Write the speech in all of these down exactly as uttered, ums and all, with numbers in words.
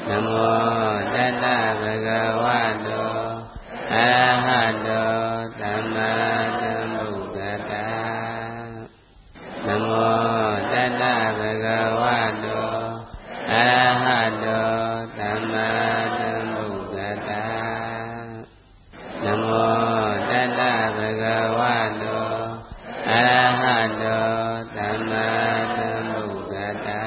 Namo Tassa Bhagavato Arahato Samma Sambuddhassa Namo Tassa Bhagavato Arahato Samma Sambuddhassa Namo Tassa Bhagavato Arahato Samma Sambuddhassa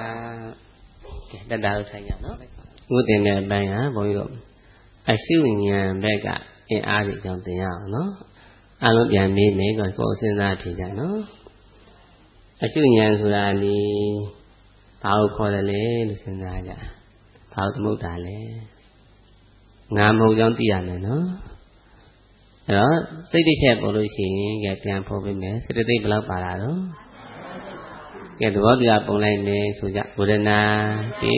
တက်တာလို့ထိုင်ကြနော်ဥဒင်တဲ့အပိုင်းဟာဘုန်းကြီးတို့အရှုဉာဏ်ဘက်ကအင်အားကြီးကြောင့်သင်ရအောင်နော်အလုံးပြန်မေးမယ်ကိုကိုယ်စဉ်းစားထင်ကြနော်အရှုဉာဏ်ဆိုတာဒီဘာကိုခေါ်တယ်လဲလို့စဉ်းစားကြဘာကိုသမုဒ္ဒါလဲငါမဟုတ်ကြောင်းသိရမယ်နော်အဲ့တော့စိတ်တစ်ချက်ပေါ်လို့ရှိရင်ကပြန်ဖော်ပေးမယ်စိတ်တိတ်ဘယ်လောက်ပါတာတော့ကဲသဘောတရားပုံလိုက်မယ်ဆိုကြဝေဒနာတိ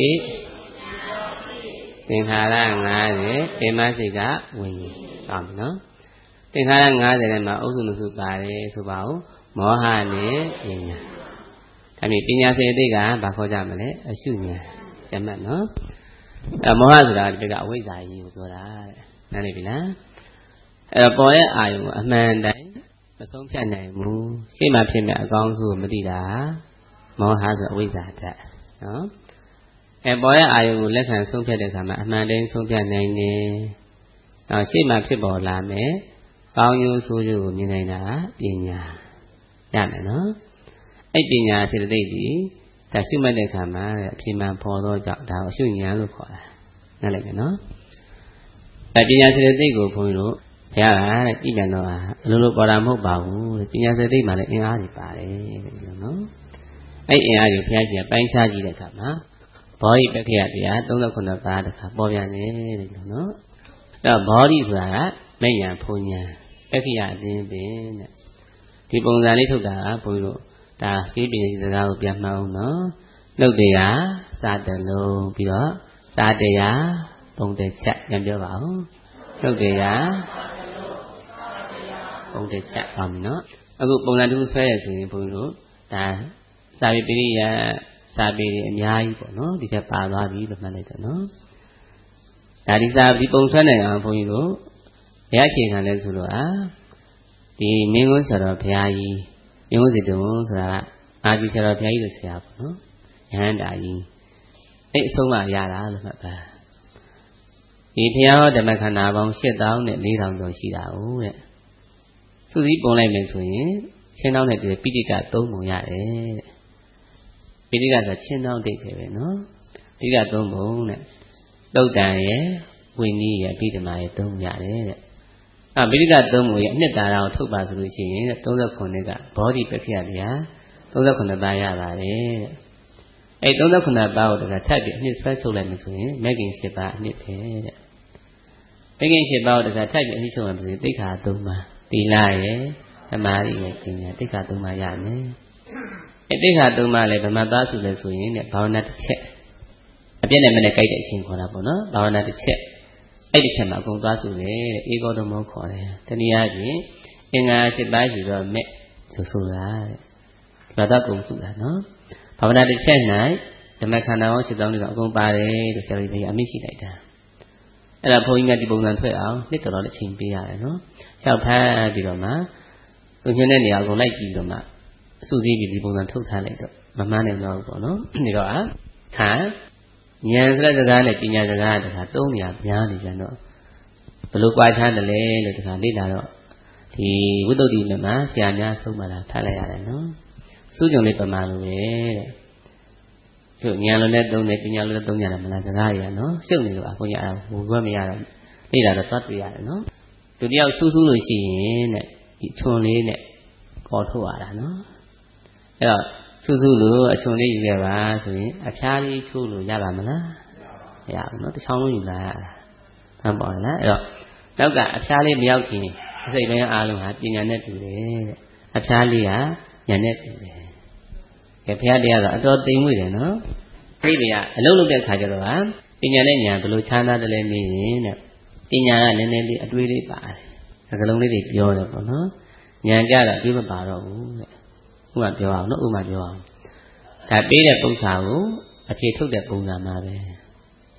သင်္ခါရ၅၀အိမ်မစိတ်ကဝิญဉ်ကောင်းပြီနော်သင်္ခါရ၅၀ထဲမှာအုပ်စုနှစ်စုပါတယ်ဆိုပါဦးမောဟနဲ့ပညာဒါမျိုးပညာစိတ်အတိတ်ကဘာခေါ်ကြမလဲအရှုဉာဏ်ကျမှတ်နော်အဲမောဟဆိုတာဒီကအဝိဇ္ဇာကြီးကိုပြောတာတဲ့နားလည်ပြီလားအဲတော့ပေါ်ရဲ့အာယုံကိုအမှန်တိုင်းမဆုံးဖြတ်နိုင်ဘူးရှေ့မှာဖြစ်မဲ့အကောင်းဆုံးမသိတာမောဟဆိုအဝိဇ္ဇာတတ်နော်အဲပေါ်ရဲ့အာယုံကိုလက်ခံဆုံးဖြတ်တဲ့အခါမှာအမှန်တိုင်းဆုံးဖြတ်နိုင်တယ်နောက်ရှေ့မှာဖြစ်ပေါ်လာမယ်ကောင်းကျိုးဆိုးကျိုးကိုမြင်နိုင်တာပညာရမယ်နော်အဲ့ပညာစေတသိက်ဒီဒါရှုမှတ်တဲ့အခါမှာအဖြစ်မှန်ပေါ်သောကြောင့်ဒါကိုအရှုဉာဏ်လို့ခေါ်တာနားလည်မယ်နော်အဲပညာစေတသိက်ကိုဘုန်းကြီးတို့ဘုရားကတဲ့ကြည့်ပြန်တော့အလိုလိုပေါ်တာမဟုတ်ပါဘူးတဲ့ပညာစေတသိက်မှာလည်းအင်အားကြီးပါတယ်တဲ့နော်အဲ့အင်အားကြီးဘုရားရှင်ပိုင်းခြားကြည့်တဲ့အခါမှာဘောဓိပက္ခယတရား၃၇ပါးတခါပေါ်ပြန်တယ်တဲ့နော်အဲ့တော့ဘောဓိဆိုတာကမဉ္ဇဉ်ဖုံဉဏ်ပက္ခယအတင်းပင်တဲ့ဒီပုံစံလေးထုတ်တာဘုန်းကြီးတို့ဒါရှိပင်စကားကိုပြန်မှန်းအောင်နော်နှုတ်တရားစာတလုံးပြီးတော့စာတရားပုံတစ်ချက်ပြန်ပြောပါဦးနှုတ်တရားပုံတစ်ချက်ကောင်းပြီနော်အခုပုံစံတစ်ခုဆွဲရဆိုရင်ဘုန်းကြီးတို့ဒါစာပေပိရိယစာပေတွေအများကြီးပေါ့နော်ဒီချက်ပါသွားပြီလို့မှတ်လိုက်တယ်နော်ဒါဒီစာဒီပုံဆွဲနိုင်အောင်ဘုန်းကြီးတို့ဘုရားရှင်ခံလဲဆိုတော့အာဒီမင်းကုန်းဆိုတော့ဘုရားကြီးမင်းကုန်းစီတုံဆိုတာကအာဒီဆိုတော့ဘုရားကြီးလို့ဆရာပေါ့နော်ယဟန္တာကြီးအဲ့အဆုံးမရတာလို့မှတ်ပါဒီဘုရားဟောဓမ္မခန္ဓာပေါင်း၈သောင်းနဲ့၄ထောင်ကျော်ရှိတာဟုတ်တဲ့သူစည်းပုံလိုက်မယ်ဆိုရင်ချင်းတောင်းနဲ့တည်းပိဋိက၃ပုံရတယ်တဲ့ပိဋိကဆိုချင်းတောင်းတိတ်တယ်ပဲနော်ပိဋိက၃ပုံတဲ့သုတ်တန်ရဲ့ဝိနည်းရဲ့အဘိဓမ္မာရဲ့၃ရတယ်တဲ့အဲပိဋိက၃ပုံရဲ့အနှစ်သာရကိုထုတ်ပါဆိုလို့ရှိရင်၃၉နှစ်ကဘောဓိပက္ခယတရား၃၉ပါးရပါတယ်တဲ့အဲ၃၉ပါးကိုတခါထပ်ပြီးအနှစ်ဆွဲထုတ်လိုက်မှဆိုရင်မဂ္ဂင်၈ပါးအနှစ်ပဲတဲ့မဂ္ဂင်၈ပါးကိုတခါထပ်ပြီးအနှစ်ချုပ်မှဆိုရင်သိက္ခာ၃ပါးသီလရဲ့သမာဓိရဲ့ပညာသိက္ခာ၃ပါးရမယ်အဲသိက္ခာ၃ပါးလည်းဗမာသားစုလဲဆိုရင်တဲ့ဘာဝနာတစ်ချက်အပြည့်နဲ့မနဲ့ကြိုက်တဲ့အချင်းခေါ်တာပေါ့နော်ဘာဝနာတစ်ချက်အဲ့ဒီချက်မှာအကုန်သွားစုတယ်တဲ့ဧကောဓမောခေါ်တယ်တနည်းအားဖြင့်အင်္ဂါ၈ပါးရှိတော့မဲ့ဆိုဆိုတာတဲ့ဒီမှာတော့ကုန်စုတာနော်ဘာဝနာတစ်ချက်၌ဓမ္မခန္ဓာဟော၈သောင်းတော့အကုန်ပါတယ်လို့ဆရာကြီးအမိရှိလိုက်တာအဲ့ဒါဘုန်းကြီးများဒီပုံစံထွက်အောင်နှစ်တော်တော်အချိန်ပေးရတယ်နော်လျှောက်ဖမ်းပြီးတော့မှသူညွှန်းတဲ့နေရာကိုလိုက်ကြည့်တော့မှအစုစည်းပြီးဒီပုံစံထုတ်ထားလိုက်တော့မမှန်းနိုင်တော့ဘူးပေါ့နော်ဒီတော့အာခံဉာဏ်ဆိုတဲ့စကားနဲ့ပညာစကားတခါသုံးနေရများနေပြန်တော့ဘလို့ကြွားချမ်းတယ်လဲလို့တခါလေ့လာတော့ဒီဝိသုဒ္ဓိမြတ်မှာဆရာများဆုံးမလာထားလိုက်ရတယ်နော်စုကြုံလေးပမာလို့ပဲတဲ့သူဉာဏ်လုံးနဲ့သုံးတယ်ပညာလုံးနဲ့သုံးရတယ်မလားစကားရနော်ရှုပ်နေလို့အခုညအဲ့ဒါဝယ်မရတော့လေ့လာတော့သွားတွေ့ရတယ်နော်သူတယောက်ဆူးဆူးလို့ရှိရင်တဲ့ဒီခြုံလေးနဲ့ကော်ထုတ်ရတာနော်အဲ့တော့ဆူဆူလို့အချွန်လေးယူခဲ့ပါဆိုရင်အဖျားလေးချိုးလို့ရပါမလားမရဘူးနော်တစ်ချောင်းလုံးယူလာရတာဟမ်ပေါ့လားအဲ့တော့နောက်ကအဖျားလေးမရောက်ခင်အစိတ်ပိုင်းအားလုံးဟာပညာနဲ့တူတယ်တဲ့အဖျားလေးကဉာဏ်နဲ့တူတယ်ကဲဘုရားတရားဆိုအတော်သိမ်မွေ့တယ်နော်အဲ့ဒီကအလုံးလုံးတဲ့ခါကျတော့ဟာပညာနဲ့ဉာဏ်ဘယ်လိုချမ်းသာတယ်လဲနေရင်တဲ့ပညာကနည်းနည်းလေးအတွေးလေးပါတယ်စကားလုံးလေးတွေပြောတယ်ပေါ့နော်ဉာဏ်ကြတော့ပြီးမပါတော့ဘူးတဲ့ဥပမာပြောအောင်နော်ဥပမာပြောအောင်ဒါပေးတဲ့ပုံစံကိုအဖြေထုတ်တဲ့ပုံစံမှာပဲ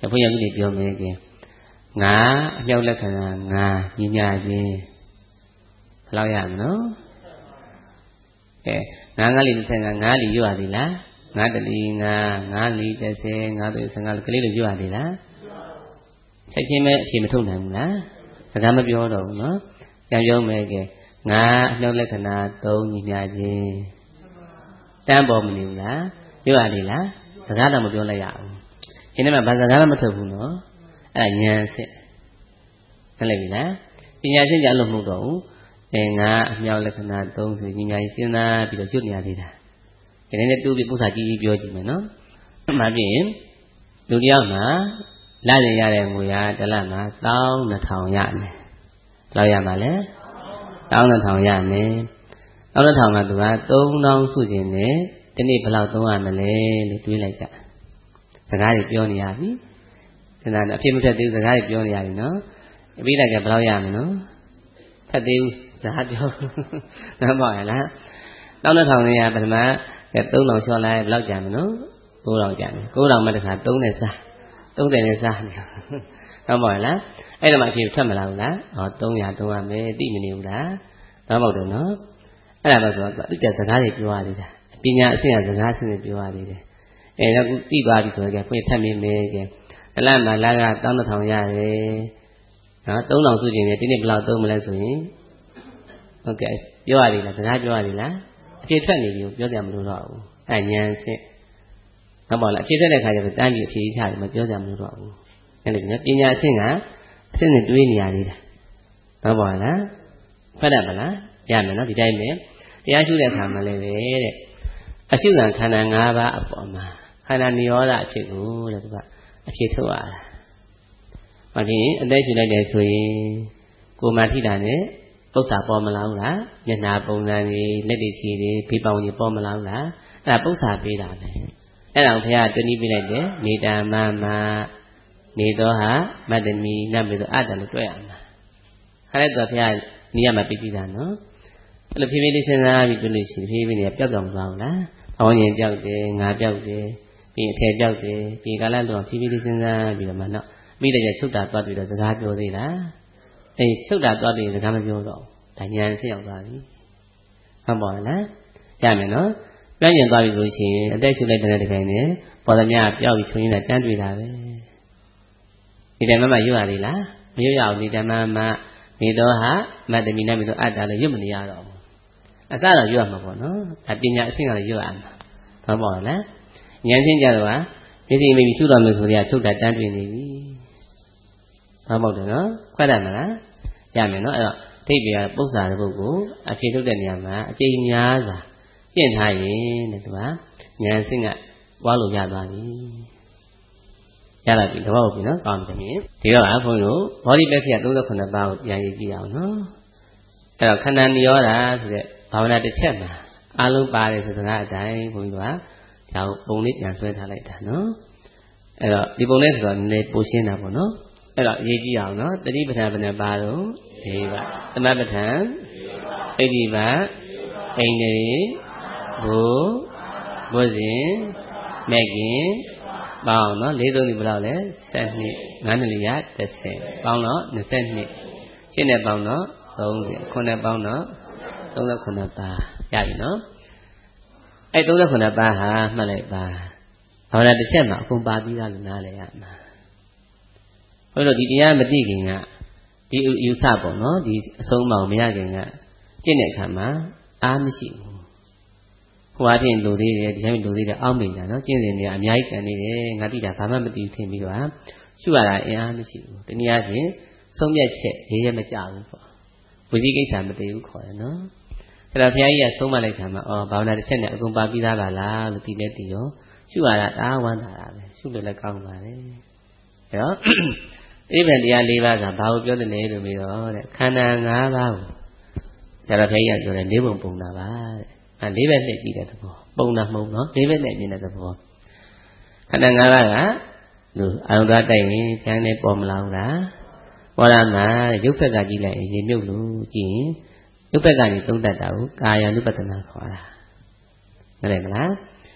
ဘုရားကြီးပြောမယ်ကဲငါအမြောက်လက္ခဏာငါညီညာခြင်းဘယ်လောက်ရမလို့ကဲငါးငါးလီတစ်ဆယ်ငါငါးလီရွတ်ရသေးလားငါးတလီငါငါးလီတစ်ဆယ်ငါးသုံးဆယ်ငါးကလေးလိုရွတ်ရသေးလားချက်ချင်းပဲအဖြေမထုတ်နိုင်ဘူးလားစကားမပြောတော့ဘူးနော်ပြန်ပြောမယ်ကဲငါအမြောက်လက္ခဏာသုံးညီညာခြင်းတန်းပေါ်မနေဘူးလားရွတ်ရသေးလားစကားတော့မပြောလိုက်ရဘူးဒီနေ့မှာဘာစကားမှမထုတ်ဘူးနော်အဲ့ဒါဉာဏ်စစ်ဟုတ်လိမ့်ပြီလားပညာရှင်းကြလို့မဟုတ်တော့ဘူးအဲငါအမြောက်လက္ခဏာသုံးဆိုညီညာကြီးစဉ်းစားပြီးတော့ကျွတ်နေရသေးတာဒီနေ့နဲ့တူပြီးပု္ပ္ပာကြီးကြီးပြောကြည့်မယ်နော်မှပြင်းလူတယောက်မှာလာရင်ရတဲ့ငွေဟာတစ်လမှာတစ်သောင်းနှစ်ထောင်ရမယ်ဘယ်လောက်ရမှာလဲတစ်သောင်းနှစ်ထောင်ရမယ်တစ်သောင်းနှစ်ထောင်ကသူကသုံးသောင်းစုခြင်းနဲ့ဒီနေ့ဘယ်လောက်သုံးရမလဲလို့တွေးလိုက်ကြစကားတွေပြောနေရပြီဒီနေ့အဖြစ်မထက်သေးဘူးစကားတွေပြောနေရပြီနော်အပြီးလိုက်ကဘယ်လောက်ရမလဲနော်ဖက်သေးဘူးစကားပြောနားပေါ့ရလားတောင်းတဲ့ထောင်လေးကပထမကသုံးထောင်လျှော့လိုက်ဘယ်လောက်ကြာမလို့ကိုးထောင်ကြာမယ်ကိုးထောင်မှတခါသုံးနဲ့စားသုံးတယ်နဲ့စားနေနားပေါ့ရလားအဲ့ဒါမှအဖြစ်ထွက်မလာဘူးလားဟောသုံးရာသုံးရမယ်သိမနေဘူးလားနားပေါ့တယ်နော်အဲ့ဒါတော့ဆိုတော့သူကစကားတွေပြောရသေးတာပညာအဆင့်ကစကားအဆင့်တွေပြောရသေးတယ်အဲတော့ခုသိသွားပြီဆိုတော့ဖွင့်ထပ်မိမယ်ကဲတလမှာလာကတောင်းတစ်ထောင်ရတယ်နော်သုံးထောင်စုခြင်းနဲ့ဒီနေ့ဘယ်လောက်သုံးမလဲဆိုရင်ဟုတ်ကဲ့ပြောရသေးလားစကားပြောရသေးလားအဖြေထွက်နေပြီပြောကြမလို့တော့ဘူးအဲဉာဏ်စစ်ဟုတ်ပါလားအဖြေထွက်တဲ့ခါကျတော့တန်းပြီးအဖြေချတယ်မပြောကြမလို့တော့ဘူးအဲ့လိုမျိုးပညာအဆင့်ကအဆင့်နဲ့တွေးနေရသေးတယ်ဟုတ်ပါလားဖတ်ရမလားရမယ်နော်ဒီတိုင်းပဲတရားရှုတဲ့အခါမှာလည်းပဲတဲ့အရှုခံခန္ဓာ၅ပါးအပေါ်မှာခန္ဓာနိရောဓအဖြစ်ကိုတဲ့သူကအဖြစ်ထုတ်ရတာ။ဟောဒီအသက်ရှူလိုက်တယ်ဆိုရင်ကိုယ်မှထိတာနဲ့ပု္ပ္ပာပေါ်မလာဘူးလား။မျက်နှာပုံစံတွေလက်တွေခြေတွေဖေးပေါင်တွေပေါ်မလာဘူးလား။အဲ့ဒါပု္ပ္ပာပေးတာပဲ။အဲ့ဒါကိုဘုရားတွင်းပြီးလိုက်တယ်။နေတာမမနေတော့ဟာမတ္တမီနတ်မေတော့အတ္တလို့တွေ့ရမှာ။ခါလိုက်တော့ဘုရားနေရာမှာပြပြီးတာနော်။အဲ့လိုဖြည်းဖြည်းလေးစဉ်းစားပြီးတွေ့လို့ရှိရင်ဖြည်းဖြည်းလေးပျောက်ပြောင်းသွားအောင်လား။ဘောင်းရင်ပြောက်တယ်ငါပြောက်တယ်ပြီးအထည်ပြောက်တယ်ပြီးကာလလုံးဖြည်းဖြည်းလေးစဉ်းစားပြီးတော့မှနော်ပြီးတဲ့ကျချုပ်တာသွားပြီးတော့စကားပြောသေးလားအေးချုပ်တာသွားပြီးစကားမပြောတော့ဒါဉာဏ်ဆက်ရောက်သွားပြီဟုတ်ပါလားရမယ်နော်ပြောင်းကျင်သွားပြီဆိုရှင်အသက်ရှူလိုက်တဲ့တခိုင်နဲ့ပေါ်သမျှပြောက်ပြီးချုံရင်းနဲ့တန်းတွေ့တာပဲဒီတိုင်မှမရွတ်ရသေးလားမရွတ်ရအောင်ဒီတိုင်မှမနေတော့ဟာမတ္တမီနမေတော့အတ္တလည်းရွတ်မနေရတော့ဘူးအစတော့ရွတ်ရမှာပေါ့နော်ဒါပညာအဆင့်ကလည်းရွတ်ရမှာဟုတ်ပါလားဉာဏ်ချင်းကြတော့ဟာမိသိမိရှုတော်မူဆိုရချုပ်တာတန်းတွေ့နေပြီဟုတ်ပါတယ်နော်ခွက်ရမလားရမယ်နော်အဲ့တော့ထိပ်ပြပု္ပ္ပာတဲ့ပုဂ္ဂိုလ်အဖြေထုတ်တဲ့နေရာမှာအကျိန်များစွာကျင့်ထားရင်တဲ့သူကဉာဏ်အဆင့်ကဝါလို့ရသွားပြီရလာပြီတော့ဟုတ်ပြီနော်ကောင်းပြီဒီတော့ဘုန်းကြီးတို့ဘောဓိပက္ခိယ၃၇ပါးကိုပြန်ရေးကြည့်အောင်နော်အဲ့တော့ခန္ဓာနိရောဓဆိုတဲ့ဘာဝနာတစ်ချက်မှာအလုံးပါတယ်ဆိုစကားအတိုင်းဘုန်းကြီးကဒါကိုပုံလေးပြန်ဆွဲထားလိုက်တာနော်အဲ့တော့ဒီပုံလေးဆိုတော့နည်းနည်းပိုရှင်းတာပေါ့နော်အဲ့တော့ရေးကြည့်အောင်နော်တတိပဋ္ဌာန်ဘယ်နှပါတော့၄ပါးသမပဋ္ဌာန်ဣတိပါအိန္ဒြေဘုဘုဇင်မက္ခင်ပေါင်းနော်၄သုံးဒီဘယ်လောက်လဲ၁၂ငါးနှစ်လျာတစ်ဆယ်ပေါင်းတော့၂၂ရှင်းနဲ့ပေါင်းတော့၃၀ခုနဲ့ပေါင်းတော့၃၇ပါးရပြီနော်အဲ၃၇ပါးဟာမှတ်လိုက်ပါဘာဝနာတစ်ချက်မှာအကုန်ပါပြီးသားလို့နားလည်ရမှာဘုရားဒီတရားမသိခင်ကဒီယူဆပေါ့နော်ဒီအဆုံးအမမရခင်ကကျင့်တဲ့အခါမှာအားမရှိဘူးဟိုအပြင်လူသေးတယ်ဒီတိုင်းလူသေးတယ်အောင်းမိတာနော်ကျင့်စဉ်တွေအများကြီးကန်နေတယ်ငါတိတာဘာမှမသိဘူးထင်ပြီးတော့ရှုရတာအင်အားမရှိဘူးတနည်းအားဖြင့်ဆုံးဖြတ်ချက်ရေးရမကြဘူးပေါ့ဝိသိကိစ္စမသိဘူးခေါ်တယ်နော်အဲ့တော့ဘုရားကြီးကဆုံးမလိုက်တာမှာအော်ဘာဝနာတစ်ချက်နဲ့အကုန်ပါပြီးသားပါလားလို့ဒီလက်တည်ရောရှုရတာအားဝမ်းသာတာပဲရှုလို့လည်းကောင်းပါတယ်အဲ့တော့အိဗံတရား၄ပါးကဘာကိုပြောတယ်လဲလို့ပြီးတော့တဲ့ခန္ဓာ၅ပါးကိုဆရာတော်ဘုရားကြီးကပြောတယ်၄ပုံပုံတာပါတဲ့အဲ၄ဘက်နဲ့ကြည့်တဲ့သဘောပုံတာမဟုတ်နော်၄ဘက်နဲ့မြင်တဲ့သဘောခန္ဓာ၅ပါးကလူအာရုံသားတိုက်ရင်ပြန်နေပေါ်မလာဘူးလားပေါ်လာမှာရုပ်ဘက်ကကြည့်လိုက်ရင်ရေမြုပ်လို့ကြည့်ရင်ရုပ်ဘက်ကနေသုံးတတ်တာကိုကာယ ानु ပတ္တနာခေါ်တာနားလည်မလား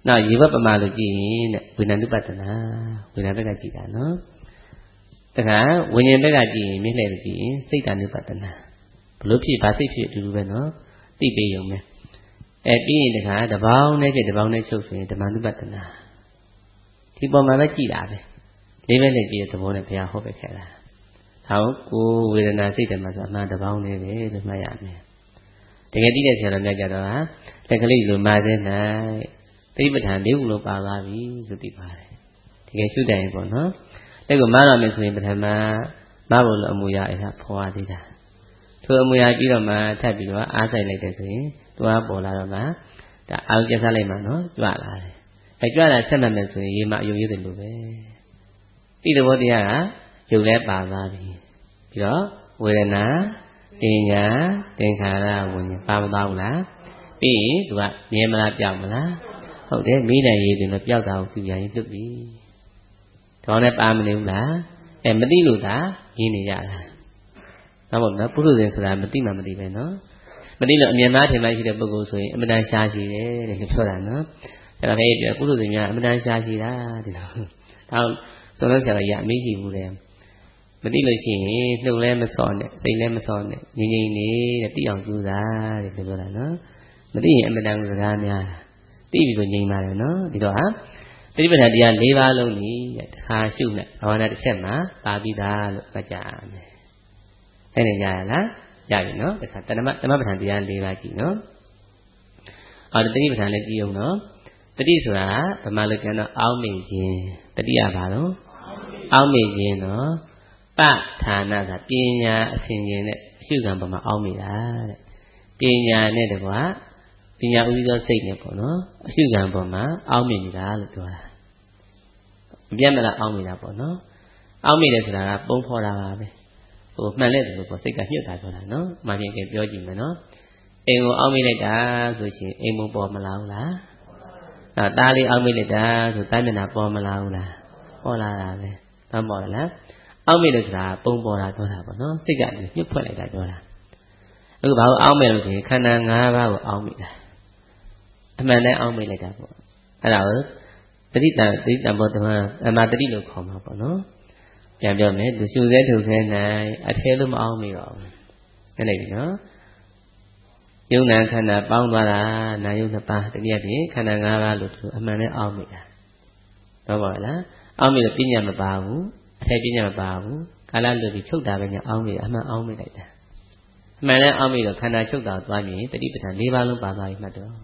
နောက်ရေဘက်ပမာလို့ကြည့်ရင်တဲ့ဝိညာဉ်ဥပဒနာဝိညာဉ်ဘက်ကကြည့်တာနော်တခါဝိညာဉ်ဘက်ကကြည့်ရင်မြင့်လှည့်လို့ကြည့်ရင်စိတ်တ ानु ပဒနာဘလို့ဖြစ်ဘာစိတ်ဖြစ်အတူတူပဲနော်သိပေးရုံပဲအဲပြီးရင်တခါတပေါင်းနဲ့ဖြစ်တပေါင်းနဲ့ချုပ်ဆိုရင်ဓမ္မ ानु ပဒနာဒီပုံမှာပဲကြည့်တာပဲလေးပဲနဲ့ကြည့်တဲ့သဘောနဲ့ဘုရားဟောပေးခဲ့တာဟောကိုဝေဒနာစိတ်တယ်မှာဆိုအမှန်တပေါင်းနဲ့ပဲလို့မှတ်ရမယ်တကယ်သိတဲ့ဆရာတော်များကြတော့ဟာလက်ကလေးလိုမာသေးနိုင်သတိပဋ္ဌာန်၄ခုလုံးပါသွားပြီလို့သိပါတယ်တကယ်ရှုတိုင်ပေါ့နော်အဲ့ကိုမားရမယ်ဆိုရင်ပထမမဘုလို့အမူအရာအဲ့ဒါဖော်ရသေးတာထိုအမူအရာပြီးတော့မှထပ်ပြီးတော့အားဆိုင်လိုက်တယ်ဆိုရင်တွားပေါ်လာတော့မှဒါအာရုံကျစားလိုက်မှနော်ကြွလာတယ်အဲကြွလာဆက်မှတ်မယ်ဆိုရင်ရေမအယုံရည်တယ်လို့ပဲဒီသဘောတရားကယုတ်လဲပါသွားပြီပြီးတော့ဝေဒနာပညာသင်္ခါရဝิญဉာဏ်ပါမသွားဘူးလားပြီးရင်သူကမြဲမလားပြောက်မလားဟုတ်တယ်မိနိုင်ရည်တယ်လို့ပြောက်တာကိုသူပြန်ရင်လွတ်ပြီတော့လည်းပါမနေဘူးလားအဲမသိလို့သာရင်းနေရတာတော့မဟုတ်နော်ပုရုဇဉ်ဆိုတာမသိမှမသိပဲနော်မသိလို့အမြင်သားထင်မှရှိတဲ့ပုဂ္ဂိုလ်ဆိုရင်အမှန်တန်ရှားရှိတယ်တဲ့ပြောတာနော်အဲ့ဒါပဲပြောပုရုဇဉ်များအမှန်တန်ရှားရှိတာဒီလိုဒါဆိုတော့ဆရာတော်ရအမေးရှိဘူးလေမသိလို့ရှိရင်နှုတ်လည်းမစောနဲ့စိတ်လည်းမစောနဲ့ငြိမ်ငြိမ်နေတဲ့သိအောင်ကြိုးစားတဲ့ပြောတာနော်မသိရင်အမှန်တန်စကားများသိပြီဆိုငြိမ်ပါတယ်နော်ဒီတော့ဟာသတိပဋ္ဌာန်တရား၄ပါးလုံးကြီးတဲ့တစ်ခါရှုနဲ့ဘာဝနာတစ်ချက်မှာပါပြီးသားလို့မှတ်ကြရမယ်အဲ့ဒါကြရလားရပြီနော်တစ်ခါတဏ္ဍမတမပဋ္ဌာန်တရား၄ပါးကြည့်နော်အော်တတိပဋ္ဌာန်လည်းကြည့်အောင်နော်တတိဆိုတာဗမာလိုပြန်တော့အောင်းမေခြင်းတတိယဘာလို့အောင်းမေခြင်းနော်ပဋ္ဌာနာကပညာအစဉ်ချင်းနဲ့အရှုခံပေါ်မှာအောင်းမေတာတဲ့ပညာနဲ့တကွာပညာဥသိသောစိတ်နဲ့ပေါ့နော်အရှုခံပေါ်မှာအောင်းမြင်နေတာလို့ပြောတာမပြတ်မလားအောင်းမြင်တာပေါ့နော်အောင်းမြင်တယ်ဆိုတာကပုံဖော်တာပါပဲဟိုမှန်လက်တယ်လို့ပေါ့စိတ်ကညှို့တာပြောတာနော်မှန်ပြင်ကပြောကြည့်မယ်နော်အိမ်ကိုအောင်းမြင်လိုက်တာဆိုရှင်အိမ်မပေါ်မလာဘူးလားအဲတားလေးအောင်းမြင်လိုက်တာဆိုတားမျက်နှာပေါ်မလာဘူးလားပေါ်လာတာပဲသမ်းပေါ်လားအောင်းမြင်တယ်ဆိုတာပုံပေါ်တာပြောတာပေါ့နော်စိတ်ကညှို့ဖွက်လိုက်တာပြောတာအခုဘာလို့အောင်းမြင်လို့ဆိုရင်ခန္ဓာ၅ပါးကိုအောင်းမြင်တာအမှန်တည်းအောင်းမိလိုက်တာပေါ့အဲ့ဒါကိုတတိတံတတိတံဘောဓမ္မအမတတိလို့ခေါ်မှာပေါ့နော်ပြန်ပြောမယ်သူရှုစဲထုတ်စဲနိုင်အထဲလို့မအောင်းမိတော့ဘူးအဲ့လိုက်ပြီနော်ယုံနာခန္ဓာပေါင်းသွားတာနာယုံနှစ်ပါးတနည်းအားဖြင့်ခန္ဓာ၅ပါးလို့သူအမှန်တည်းအောင်းမိတာတော့ပါလားအောင်းမိလို့ပညာမပါဘူးအထဲပညာမပါဘူးကာလလွတ်ပြီးချုပ်တာပဲညာအောင်းမိအမှန်အောင်းမိလိုက်တာအမှန်တည်းအောင်းမိတော့ခန္ဓာချုပ်တာသွားမြင်တတိပဋ္ဌာန်၄ပါးလုံးပါသွားပြီမှတ်တော့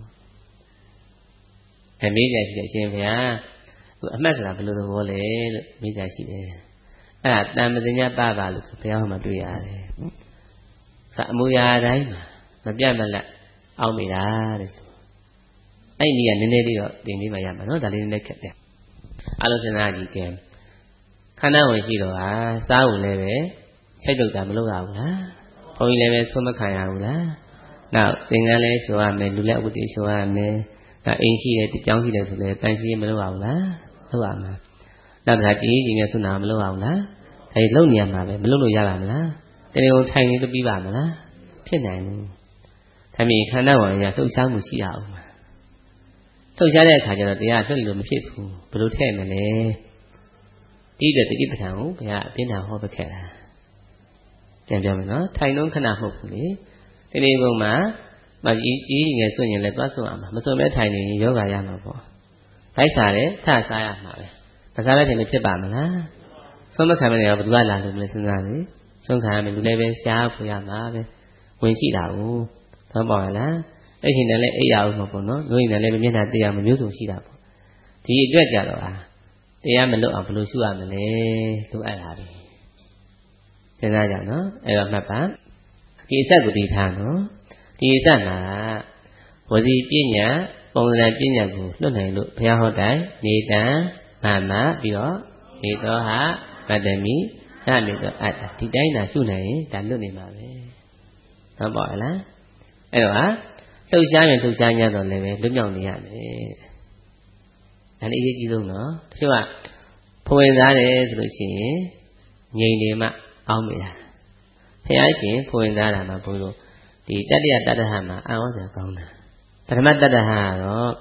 အမေးကြရှိတယ်ရှင်ဗျာဟိုအမှတ်ဆိုတာဘယ်လိုသဘောလဲလို့မေးကြရှိတယ်အဲ့ဒါတန်မစညာပပါလို့ဆိုဘုရားဟောမှာတွေ့ရတယ်ဆိုအမူအရာတိုင်းမှာမပြတ်မလတ်အောင်းမိတာတဲ့အဲ့ဒီကနည်းနည်းလေးတော့သင်ပေးမှရမှာနော်ဒါလေးနည်းနည်းခက်တယ်အလုံးစင်သားကြီးကဲခန္ဓာဝင်ရှိတော့ဟာစားဖို့လည်းပဲစိတ်တုတ်တာမလုပ်ရဘူးလားဘုန်းကြီးလည်းပဲဆုံးမခံရဘူးလားနောက်သင်္ကန်းလည်းလျှော်ရမယ်လူလည်းအဝတ်တွေလျှော်ရမယ်ဒါအိမ်ရှိတယ်ကြောင်းရှိတယ်ဆိုလည်းတန်ရှိရင်မလုပ်ရဘူးလားလုပ်ရမှာနောက်တစ်ခါကြည်ကြီးနဲ့ဆွနာမလုပ်ရဘူးလားအဲလုပ်နေရမှာပဲမလုပ်လို့ရပါမလားတကယ်ကိုထိုင်နေလို့ပြီးပါမလားဖြစ်နိုင်ဘူးဒါမြင်ခန္ဓာဝင်ရလှုပ်ရှားမှုရှိရအောင်မှာလှုပ်ရှားတဲ့အခါကျတော့တရားလှုပ်လို့မဖြစ်ဘူးဘယ်လိုထည့်မလဲဒီတဲ့တတိပဋ္ဌာန်ကိုဘုရားအပြင်းထန်ဟောပေးခဲ့တာပြန်ပြောမယ်နော်ထိုင်တော့ခဏမဟုတ်ဘူးလေဒီနေ့ဘုံမှာမကြီးကြီးငယ်စွန့်ရင်လည်းသွားစွန့်အောင်မစွန့်မဲထိုင်နေရင်ယောဂရမှာပေါ့လိုက်စားတယ်ထစားရမှာပဲမစားတဲ့ချိန်လည်းဖြစ်ပါမလားဆုံးမခံမနေတော့ဘယ်သူကလာလို့မလဲစဉ်းစားလေဆုံးခံရမယ်လူလည်းပဲရှားဖို့ရမှာပဲဝင်ရှိတာကိုတော့ပေါ့လားအဲ့ဒီနဲ့လည်းအိပ်ရအောင်မပေါ့နော်လူရင်လည်းမျက်နှာတရားမမျိုးစုံရှိတာပေါ့ဒီအတွက်ကြတော့ဟာတရားမလွတ်အောင်ဘယ်လိုရှုရမလဲလို့အဲ့ဒါပဲစဉ်းစားကြနော်အဲ့တော့မှတ်ပါဒီအဆက်ကိုဒီထားနော်ဒီအဆက်မှာဝစီပညာပုံစံပညာကိုလွတ်နိုင်လို့ဘုရားဟောတိုင်းနေတံမမပြီးတော့နေသောဟာဗတ္တမိနမေသောအတ္တဒီတိုင်းသာရှုနိုင်ရင်ဒါလွတ်နေမှာပဲဟုတ်ပါလားအဲ့တော့ဟာလှုပ်ရှားရင်လှုပ်ရှားကြတော့လည်းပဲလွတ်မြောက်နေရမယ်ဒါလည်းအရေးကြီးဆုံးနော်တချို့ကဖွင့်သားတယ်ဆိုလို့ရှိရင်ငြိမ်နေမှအောင်းမိတာဘုရားရှင်ဖွင့်သားတာမှာဘုလို့ဒီတတ္တယတတ္တဟမှာအံ့ဩစရာကောင်းတာပထမတတ္တဟကတော့ဘ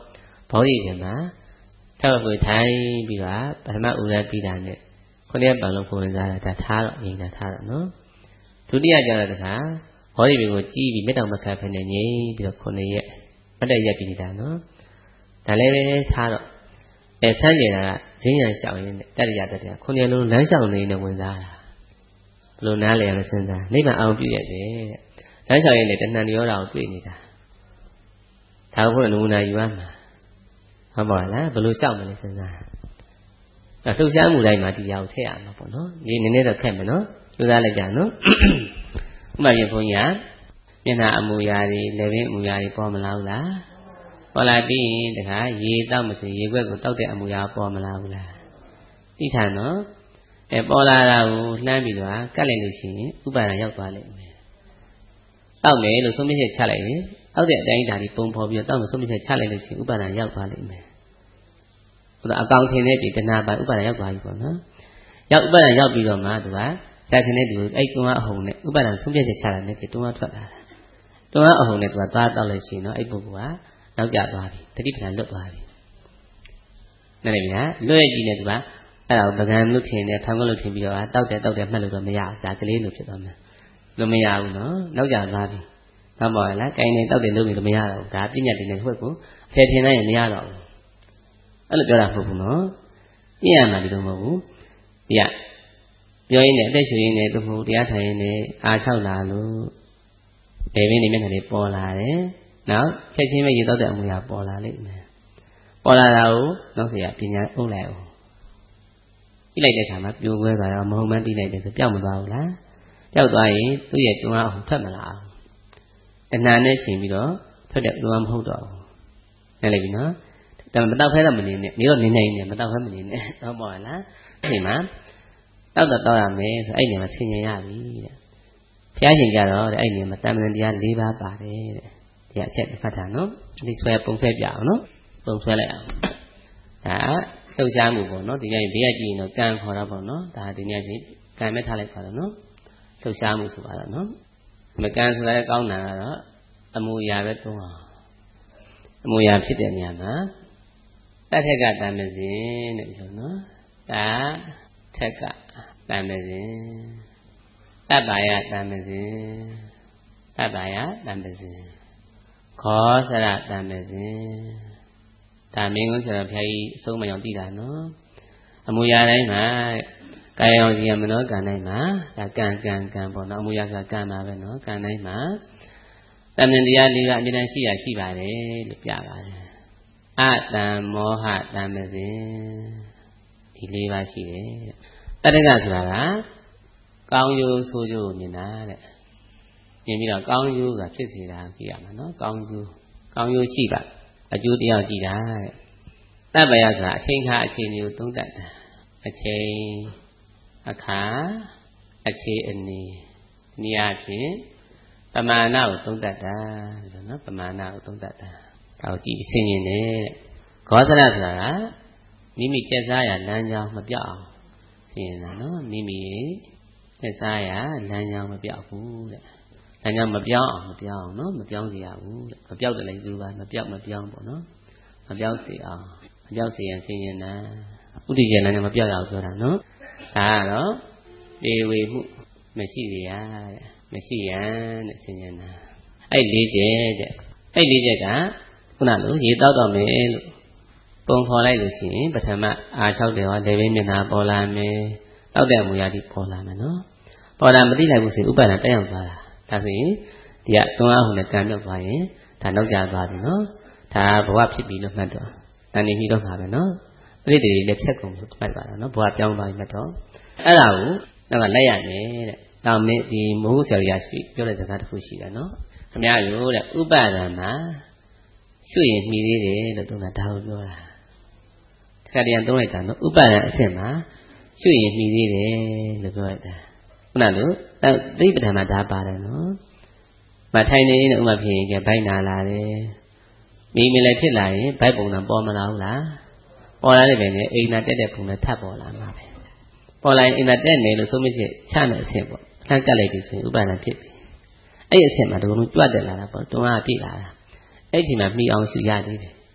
ဘောဓိတွေမှာထောက်ကိုထိုင်ပြီးတော့ပထမဥရပြီးတာနဲ့ခုနှစ်ပံလုံးပုံစံစားတာထားတော့ငြိမ်တာထားတော့နော်ဒုတိယကျတော့တခါဘောဓိတွေကိုကြည့်ပြီးမေတ္တာမခတ်ဖက်နေငြိမ်ပြီးတော့ခုနှစ်ရက်မတ်တက်ရက်ပြီးနေတာနော်ဒါလည်းပဲထားတော့အဲဆန်းနေတာကဈဉ္ညာလျှောက်ရင်းနဲ့တတ္တရတတ္တရခုနှစ်လုံးလမ်းလျှောက်နေနေဝင်စားတာဘယ်လိုနားလဲရမစဉ်းစားနိဗ္ဗာန်အောင်ပြည့်ရတယ်တဲ့လမ်းလျှောက်ရင်းနဲ့တဏှာရောတာကိုတွေ့နေတာဒါကိုဘုရားနမူနာယူရမှာဟုတ်ပါလားဘယ်လိုလျှောက်မလဲစဉ်းစားအဲလှုပ်ရှားမှုတိုင်းမှာဒီတရားကိုထည့်ရမှာပေါ့နော်ဒီနည်းနည်းတော့ခက်မယ်နော်ကြိုးစားလိုက်ကြနော်ဥပမာပြဘုန်းကြီးကမျက်နှာအမူအရာတွေလက်ဘင်းအမူအရာတွေပေါ်မလာဘူးလားပေါ်လာပြီးရင်တခါရေတောက်မဆိုရေခွက်ကိုတောက်တဲ့အမူအရာပေါ်မလာဘူးလားသိထားနော်အဲပေါ်လာတာကိုလှမ်းပြီးတော့ကတ်လိုက်လို့ရှိရင်ဥပါဒံရောက်သွားလိမ့်မယ်တောက်မယ်လို့ဆုံးဖြတ်ချက်ချလိုက်ရင်တောက်တဲ့အတိုင်းဓာတ်ကြီးပုံဖော်ပြီးတော့တောက်မယ်ဆုံးဖြတ်ချက်ချလိုက်လို့ရှိရင်ဥပါဒံရောက်သွားလိမ့်မယ်ဟိုအကောင်ထင်တဲ့ဒီတဏှာပိုင်ဥပါဒံရောက်သွားပြီပေါ့နော်ရောက်ဥပါဒံရောက်ပြီးတော့မှသူကဇာခင်တဲ့ဒီကိုအဲ့တွန်းအဟုန်နဲ့ဥပါဒံဆုံးဖြတ်ချက်ချတာနဲ့တွန်းအထွက်လာတာတွန်းအဟုန်နဲ့သူကသွားတောက်လို့ရှိရင်တော့အဲ့ပုဂ္ဂိုလ်ကနောက်ကျသွားပြီတတိပ္ပံလွတ်သွားပြီနားလည်ပြီလားလွတ်ရကြည့်နေသူကအဲ့ဒါကိုပကံလို့ထင်တယ်ဖန်ခွက်လို့ထင်ပြီးတော့တောက်တယ်တောက်တယ်မှတ်လို့တော့မရဘူးဒါကလေးလို့ဖြစ်သွားမယ်လို့မရဘူးနော်နောက်ကျသွားပြီဟုတ်ပါရဲ့လားကိုင်းနေတောက်တယ်လို့လို့မရတော့ဘူးဒါပြညတ်တင်တဲ့ခွက်ကိုအထည်ထင်လိုက်ရင်မရတော့ဘူးအဲ့လိုပြောတာမဟုတ်ဘူးနော်ပြရမှာဒီလိုမဟုတ်ဘူးဒီကပြောရင်းနဲ့အသက်ရှူရင်းနဲ့သူ့မှုတရားထိုင်ရင်းနဲ့အာ၆လာလို့ဒေဝင်းနေမျက်နှာလေးပေါ်လာတယ်နောက်ချက်ချင်းပဲရေတောက်တဲ့အမူအရာပေါ်လာလိမ့်မယ်ပေါ်လာတာကိုနောက်ဆရာပညာအုပ်လိုက်အောင်ကြည့်လိုက်တဲ့အခါမှာပြိုကွဲသွားတော့မဟုတ်မှန်းသိလိုက်တယ်ဆိုပျောက်မသွားဘူးလားပျောက်သွားရင်သူ့ရဲ့တွန်းအားအောင်ထွက်မလာအောင်တဏှာနဲ့ရှင်ပြီးတော့ထွက်တဲ့တွန်းအားမဟုတ်တော့ဘူးနားလည်ပြီနော်ဒါမတောက်ဖဲတော့မနေနဲ့နေတော့နေနေနေမတောက်ဖဲမနေနဲ့ဟုတ်ပါလားအဲ့ဒီမှာတောက်တော့တောက်ရမယ်ဆိုအဲ့ဒီမှာဆင်ញင်ရပြီတဲ့ဘုရားရှင်ကြတော့တဲ့အဲ့ဒီမှာတမန်တရား၄ပါးပါတယ်တဲ့ဒီအချက်ဖတ်တာနော်ဒီဆွဲပုံဆွဲပြအောင်နော်ပုံဆွဲလိုက်အောင်ဒါလှုပ်ရှားမှုပေါ့နော်ဒီနေ့ဘေးကကြည့်ရင်တော့ကံခေါ်တာပေါ့နော်ဒါဒီနေ့ပြင်ကံမဲ့ထားလိုက်ပါတော့နော်လှုပ်ရှားမှုဆိုပါတော့နော်မကံဆိုတာလည်းကောင်းတာကတော့အမူအရာပဲသုံးအောင်အမူအရာဖြစ်တဲ့နေရာမှာတထက်ကတမ်းမစဉ်တဲ့ဒီလိုနော်ဒါထက်ကတမ်းမစဉ်တပ္ပါယတမ်းမစဉ်တပ္ပါယတမ်းမစဉ်ခောစရတမ်းမစဉ်ဒါမင်းကုန်းဆိုတော့ဘုရားကြီးအဆုံးမအောင်တည်တာနော်အမူအရာတိုင်းမှာကာယအောင်စီယမနောကံတိုင်းမှာဒါကံကံကံပေါ့နော်အမူအရာဆိုတာကံပါပဲနော်ကံတိုင်းမှာတဏ္ဍတရားလေးကအမြဲတမ်းရှိရရှိပါတယ်လို့ပြပါတယ်အတံမောဟတံမစဉ်ဒီလေးပါရှိတယ်တတ္တကဆိုတာကကောင်းကျိုးဆိုးကျိုးကိုမြင်တာတဲ့မြင်ပြီးတော့ကောင်းကျိုးကဖြစ်စေတာကြည့်ရမှာနော်ကောင်းကျိုးကောင်းကျိုးရှိပါအကျိုးတရားကြည့်တာတဲ့တပ္ပယဆိုတာအချိန်ခါအချိန်မျိုးသုံးတတ်တာအချိန်အခါအခြေအနေဒီအဖြစ်ပမာဏကိုသုံးတတ်တာလို့နော်ပမာဏကိုသုံးတတ်တာဒါကိုကြည့်ဆင်ញင်တယ်ဂောသရဆိုတာကမိမိကျက်စားရလမ်းကြောင်းမပြောက်အောင်ဆင်ញင်တာနော်မိမိကျက်စားရလမ်းကြောင်းမပြောက်ဘူးတဲ့လမ်းကြောင်းမပြောင်းအောင်မပြောင်းအောင်နော်မပြောင်းစေရဘူးတဲ့မပြောက်တယ်လည်းသူကမပြောက်မပြောင်းပေါ့နော်မပြောက်စေအောင်မပြောက်စေရင်ဆင်ញင်တာဥဒိကျေလမ်းကြောင်းမပြောက်ရအောင်ပြောတာနော်ဒါကတော့ပေဝေမှုမရှိရတဲ့မရှိရတဲ့ဆင်ញင်တာအဲ့လေးချက်တဲ့အဲ့လေးချက်ကခုနလိုရေတောက်တော့မယ်လို့ပုံဖော်လိုက်လို့ရှိရင်ပထမအာ၆တယ်ဟောလေဘင်းမျက်နှာပေါ်လာမယ်တောက်တဲ့အမူအရာဒီပေါ်လာမယ်နော်ပေါ်လာမသိလိုက်ဘူးဆိုဥပါဒံတက်ရောက်သွားတာဒါဆိုရင်ဒီကတွန်းအားဟုန်နဲ့ကံမြောက်သွားရင်ဒါနောက်ကျသွားပြီနော်ဒါဘဝဖြစ်ပြီလို့မှတ်တော့တန်နေပြီတော့မှာပဲနော်ပြိတ္တိတွေလည်းဖြတ်ကုန်လို့မှတ်ပါတော့နော်ဘဝပြောင်းသွားပြီမှတ်တော့အဲ့ဒါကိုနောက်ကလိုက်ရမယ်တဲ့တောင်းမင်းဒီမိုးဆရာကြီးရှိပြောတဲ့စကားတစ်ခုရှိတယ်နော်ခင်ဗျားရိုးတဲ့ဥပါဒံမှာရွှေ့ရင်မှီသေးတယ်လို့သူကဒါကိုပြောတာတခါတည်းသုံးလိုက်တာနော်ဥပါဒံအဆင့်မှာရွှေ့ရင်မှီသေးတယ်လို့ပြောလိုက်တာခုနလိုသိပ္ပံမှာဒါပါတယ်နော်မထိုင်နေနေဥမာဖြစ်ရင်ကဘိုက်နာလာတယ်မိမိလည်းဖြစ်လာရင်ဘိုက်ပုံစံပေါ်မလာဘူးလားပေါ်လာတဲ့ပဲနဲ့အိမ်သာတက်တဲ့ပုံနဲ့ထပ်ပေါ်လာမှာပဲပေါ်လာရင်အိမ်သာတက်နေလို့ဆုံးမချက်ချမယ်အဆင့်ပေါ့လှမ်းကတ်လိုက်ပြီဆိုရင်ဥပါဒံဖြစ်ပြီအဲ့ဒီအဆင့်မှာဒီလိုမျိုးကြွတ်တက်လာတာပေါ့တွန်းအားပြည့်လာတာအဲ့ဒီမှာမှီအောင်ရှူရသေးတယ်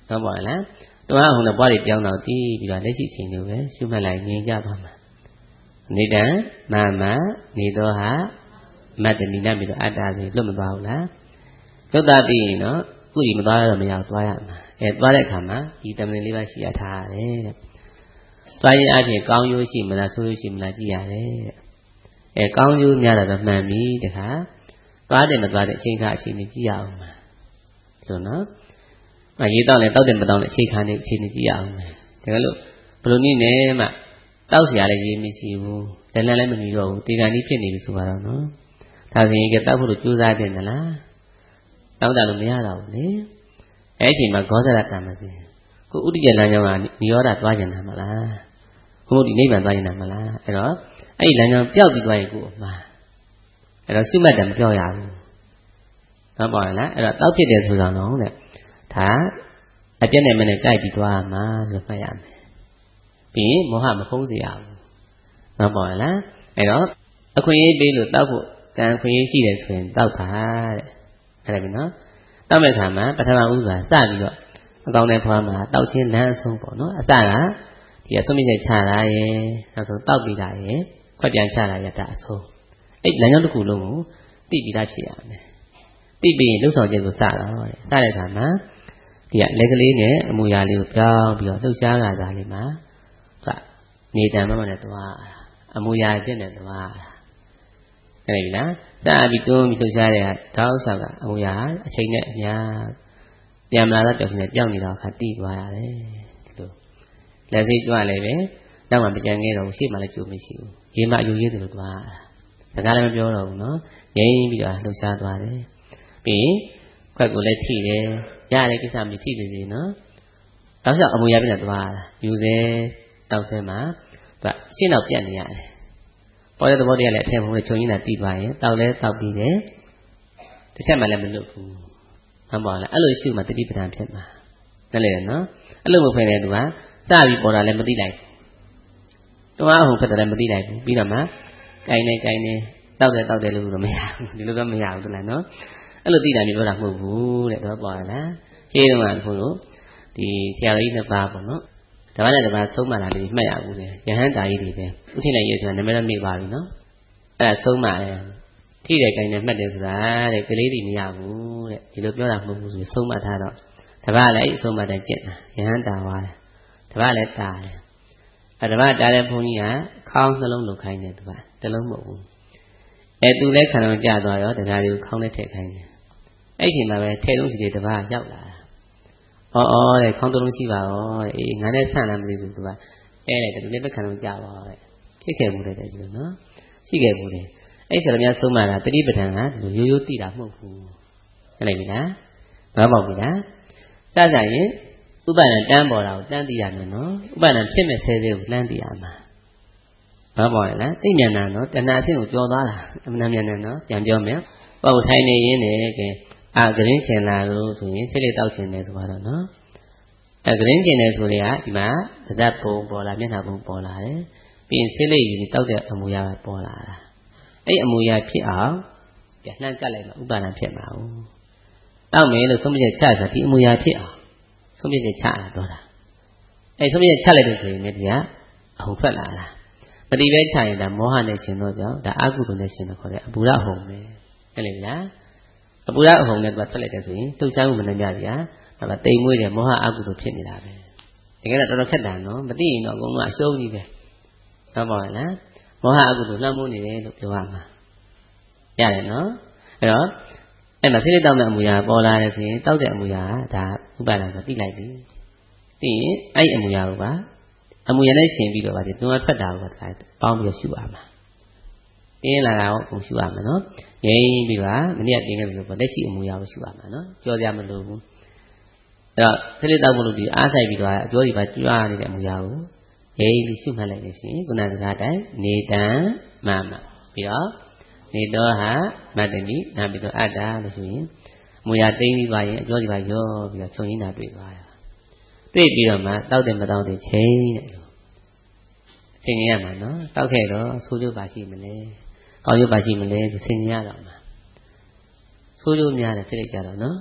ဟုတ်ပါလားတွားအောင်လည်းဘွားတွေပြောင်းတော့တီးပြီးတော့လက်ရှိချိန်လိုပဲရှုမှတ်လိုက်ငြိမ်ကြပါမှာနေတံမမနေတော့ဟာမတ္တနိနပြီးတော့အတ္တဆိုလွတ်မသွားဘူးလားလွတ်သွားပြီးရင်တော့ခုဒီမသွားရတော့မရသွားရမှာအဲသွားတဲ့အခါမှာဒီတမန်လေးပါးရှိရထားရတယ်တဲ့သွားရင်အပြင်ကောင်းကျိုးရှိမလားဆိုးကျိုးရှိမလားကြည့်ရတယ်တဲ့အဲကောင်းကျိုးများတော့မှန်ပြီတခါသွားတယ်မသွားတဲ့အချိန်ခါအချိန်ကြီးကြည့်ရအောင်မှာဆိုနော်မရေးတော့လဲတောက်တယ်မတောက်တဲ့အချိန်ခါနဲ့အချိန်ကြီးကြည့်ရအောင်မှာဒါကလို့ဘယ်လိုနည်းနဲ့မှတောက်เสียရလည်းရေးမရှိဘူးလည်းလည်းလည်းမမီတော့ဘူးတေကန်ကြီးဖြစ်နေပြီဆိုတော့နော်ဒါဆိုရင်ကတောက်ဖို့လို့ကြိုးစားတယ်လားတောက်တယ်လို့မရတော့ဘူးလေအဲ့ဒီမှာဂောဇရကံမစင်ကိုဥဒိယလမ်းကြောင်းကနိရောဓသွားကျင်တာမလားဘုရားဒီနိဗ္ဗာန်သွားကျင်တာမလားအဲ့တော့အဲ့ဒီလမ်းကြောင်းပျောက်ပြီးသွားရင်ကိုအမှားအဲ့တော့ရှုမှတ်တယ်မပြောရဘူးဟုတ်ပါလားအဲ့တော့တောက်ဖြစ်တယ်ဆိုတော့နော်တဲ့ဒါအပြည့်နဲ့မနဲ့ကြိုက်ပြီးသွားမှာလို့မှတ်ရမယ်ပြီးရင်မောဟမဖုံးစေရဘူးဟုတ်ပါလားအဲ့တော့အခွင့်အရေးပေးလို့တောက်ဖို့ကံခွင့်ရရှိတယ်ဆိုရင်တောက်ပါတဲ့အဲ့ဒါပြီနော်တောက်မဲ့ခါမှာပထမဥစွာစပြီးတော့အကောင်းတဲ့ဖွားမှာတောက်ချင်းလမ်းအဆုံးပေါ့နော်အစကဒီအဆုံးမြင့်ချတာရယ်နောက်ဆုံးတောက်ပြီးတာရယ်ခွက်ပြန်ချတာရတာအဆုံးအဲ့လမ်းကြောင်းတစ်ခုလုံးကိုသိပြီးသားဖြစ်ရမယ်သိပြီးရင်လှုပ်ဆောင်ချက်ကိုစတော့တဲ့စတဲ့ခါမှာဒီကလက်ကလေးနဲ့အမူအရာလေးကိုပြောင်းပြီးတော့လှုပ်ရှားကြတာလေးမှာနေတံမမနဲ့သွားအမူအရာပြည့်နဲ့သွားအဲ့ဒီလားစပြီးတွန်းပြီးလှုပ်ရှားတဲ့တောက်ဆောက်ကအမူအရာအချိန်နဲ့အများပြန်လာတော့တည်းပြောင်းနေတော့ခါတီးသွားရတယ်ဒီလိုလက်စိတ်ကြွလည်းပဲနောက်မှမကြံခဲ့တော့ရှေ့မှလည်းကြိုမရှိဘူးရေမအယူရေးတယ်လို့သွားစကားလည်းမပြောတော့ဘူးနော်ငြိမ်းပြီးတော့လှုပ်ရှားသွားတယ်ပြီးရင်ခွက်ကိုလည်းထိတယ်ရတဲ့ကိစ္စမထိပါစေနော်တောက်ဆောက်အမူအရာပြည့်နဲ့သွားတာယူစေတောက်ဆဲမှာသူကရှင်းတော့ပြတ်နေရတယ်ပေါ်တဲ့သဘောတရားလည်းအထက်ဘုံနဲ့ခြုံရင်းတာတီးသွားရင်တောက်လဲတောက်ပြီးတယ်တစ်ချက်မှလည်းမလွတ်ဘူးဟုတ်ပါလားအဲ့လိုရှုမှတတိပဌာန်ဖြစ်မှာนั่นလေနော်အဲ့လိုမဖြစ်တဲ့သူကစပြီးပေါ်တာလည်းမသိလိုက်ဘူးတွားအောင်ဖြစ်တယ်လည်းမသိလိုက်ဘူးပြီးတော့မှကိုင်းနေကိုင်းနေတောက်တယ်တောက်တယ်လို့တော့မရဘူးဒီလိုတော့မရဘူးတလားနော်အဲ့လိုသိတာမျိုးပြောတာမဟုတ်ဘူးတဲ့တော့ပေါ်လားရှင်းတော့ကဘုလို့ဒီဆရာကြီးနှစ်ပါးပေါ့နော်ဒါမှလည်းဒီမှာသုံးမှလာလေးမှတ်ရဘူးလေယဟန်တာကြီးတွေပဲဥသိနိုင်ရဆိုတာနာမည်တော့မေ့ပါပြီနော်အဲ့ဒါသုံးမှတယ်ထိတယ်ကိုင်းတယ်မှတ်တယ်ဆိုတာတဲ့ကလေးတွေမရဘူးတဲ့ဒီလိုပြောတာမဟုတ်ဘူးဆိုသုံးမှထားတော့တပတ်လည်းအဲ့သုံးမှတန်ကျင့်တာယဟန်တာသွားတယ်တပတ်လည်းတာတယ်အဲ့တပတ်တားတဲ့ဘုန်းကြီးကခေါင်းနှလုံးလုတ်ခိုင်းတယ်တပတ်တလုံးမဟုတ်ဘူးအဲ့သူလည်းခန္ဓာကြသွားရောတခါလေးခေါင်းနဲ့ထည့်ခိုင်းတယ်အဲ့ဒီမှာပဲထဲလုံးစီတွေတပတ်ရောက်လာအော်အော်တဲ့ခေါင်းတလုံးရှိပါရောတဲ့အေးငါနဲ့ဆန့်လာမသိဘူးသူကအဲတဲ့ဒီနေ့ပဲခံလို့ကြပါတဲ့ဖြစ်ခဲ့မှုတဲ့တဲ့ဒီလိုနော်ရှိခဲ့မှုတယ်အဲ့ဆိုတော့များဆုံးမတာတတိပဌာန်ကဒီလိုရိုးရိုးသိတာမဟုတ်ဘူးဟုတ်လိုက်ပြီလားမဟုတ်ဘူးလားစစရင်ဥပါဒံတန်းပေါ်တာကိုတန်းသိရမယ်နော်ဥပါဒံဖြစ်မဲ့ဆဲဆဲကိုလမ်းသိရမှာဘာပေါ်လဲလားသိဉာဏ်နော်တဏှာအဆင့်ကိုကျော်သွားတာအမှန်တမ်းမြန်နော်ပြန်ပြောမယ်ပေါ့ထိုင်နေရင်းနဲ့ကဲအာဂရင်းရှင်လာလို့ဆိုရင်စိတ်လေးတောက်ရှင်တယ်ဆိုတော့နော်အဲဂရင်းရှင်တယ်ဆိုရင်ကဒီမှာပါးစပ်ပုံပေါ်လာမျက်နှာပုံပေါ်လာတယ်ပြီးရင်စိတ်လေးယူပြီးတောက်တဲ့အမူအရာပေါ်လာတာအဲ့အမူအရာဖြစ်အောင်ပြန်နှံ့ကပ်လိုက်မှဥပါဒံဖြစ်မှာ哦တောက်မယ်လို့ဆုံးဖြတ်ချက်ချဆိုဒီအမူအရာဖြစ်အောင်ဆုံးဖြတ်ချက်ချတာပြောတာအဲ့ဆုံးဖြတ်ချက်လိုက်လို့ဆိုရင်လည်းဒီကအဟုန်ထွက်လာတာပฏิပဲချရင်ဒါမောဟနဲ့ရှင်တော့ကြောင့်ဒါအကုသိုလ်နဲ့ရှင်တော့ခေါ်တယ်အပူရအဟုန်ပဲအဲ့လေလားအပူရအဟုန်နဲ့သူကထွက်လိုက်တယ်ဆိုရင်လှုပ်ရှားမှုမနှမြစီဟာဒါကတိမ်မွေးတယ်မောဟအကုသိုလ်ဖြစ်နေတာပဲတကယ်တော့တော်တော်ခက်တာနော်မသိရင်တော့အကုန်လုံးအရှုံးကြီးပဲဟုတ်ပါလားမောဟအကုသိုလ်လွှမ်းမိုးနေတယ်လို့ပြောရမှာရတယ်နော်အဲ့တော့အဲ့မှာစိတ်တောက်တဲ့အမူအရာပေါ်လာတယ်ဆိုရင်တောက်တဲ့အမူအရာဒါဥပါဒံဆိုသိလိုက်ပြီပြီးရင်အဲ့အမူအရာကိုပါအမူအရာနဲ့ရှင်ပြီးတော့ပါဒီတွန်းထွက်တာကိုပါပေါင်းပြီးရှုရမှာအင်းလာတာကိုပုံရှုရမှာနော်ငြိမ်းပြီးပါမနေ့ကတင်ခဲ့လို့ပေါ့လက်ရှိအမူအရာကိုရှုရမှာနော်ကြောကြမလို့ဘူးအဲ့တော့စိတ်တောက်ဖို့လို့ဒီအားဆိုင်ပြီးတော့အကျော်ဒီပါကြွားနေတဲ့အမူအရာကိုငြိမ်းပြီးရှုမှတ်လိုက်လို့ရှိရင်ခုနစကားတိုင်းနေတံမမပြီးတော့နေတော့ဟာမတ္တမိနာပြီးတော့အတ္တလို့ဆိုရင်အမူအရာသိမ့်ပြီးပါရင်အကျော်ဒီပါရောပြီးတော့ခြုံရင်းတာတွေ့သွားတာတွေ့ပြီးတော့မှတောက်တယ်မတောက်တယ်ချိန်တဲ့ဆင်ញရမှာနော်တောက်ခဲ့တော့ဆိုးကျိုးပါရှိမလဲကောင်းကျိုးပါရှိမလဲဆိုဆင်ញရတော့မှာဆိုးကျိုးများတယ်ဖြစ်လိုက်ကြတော့နော်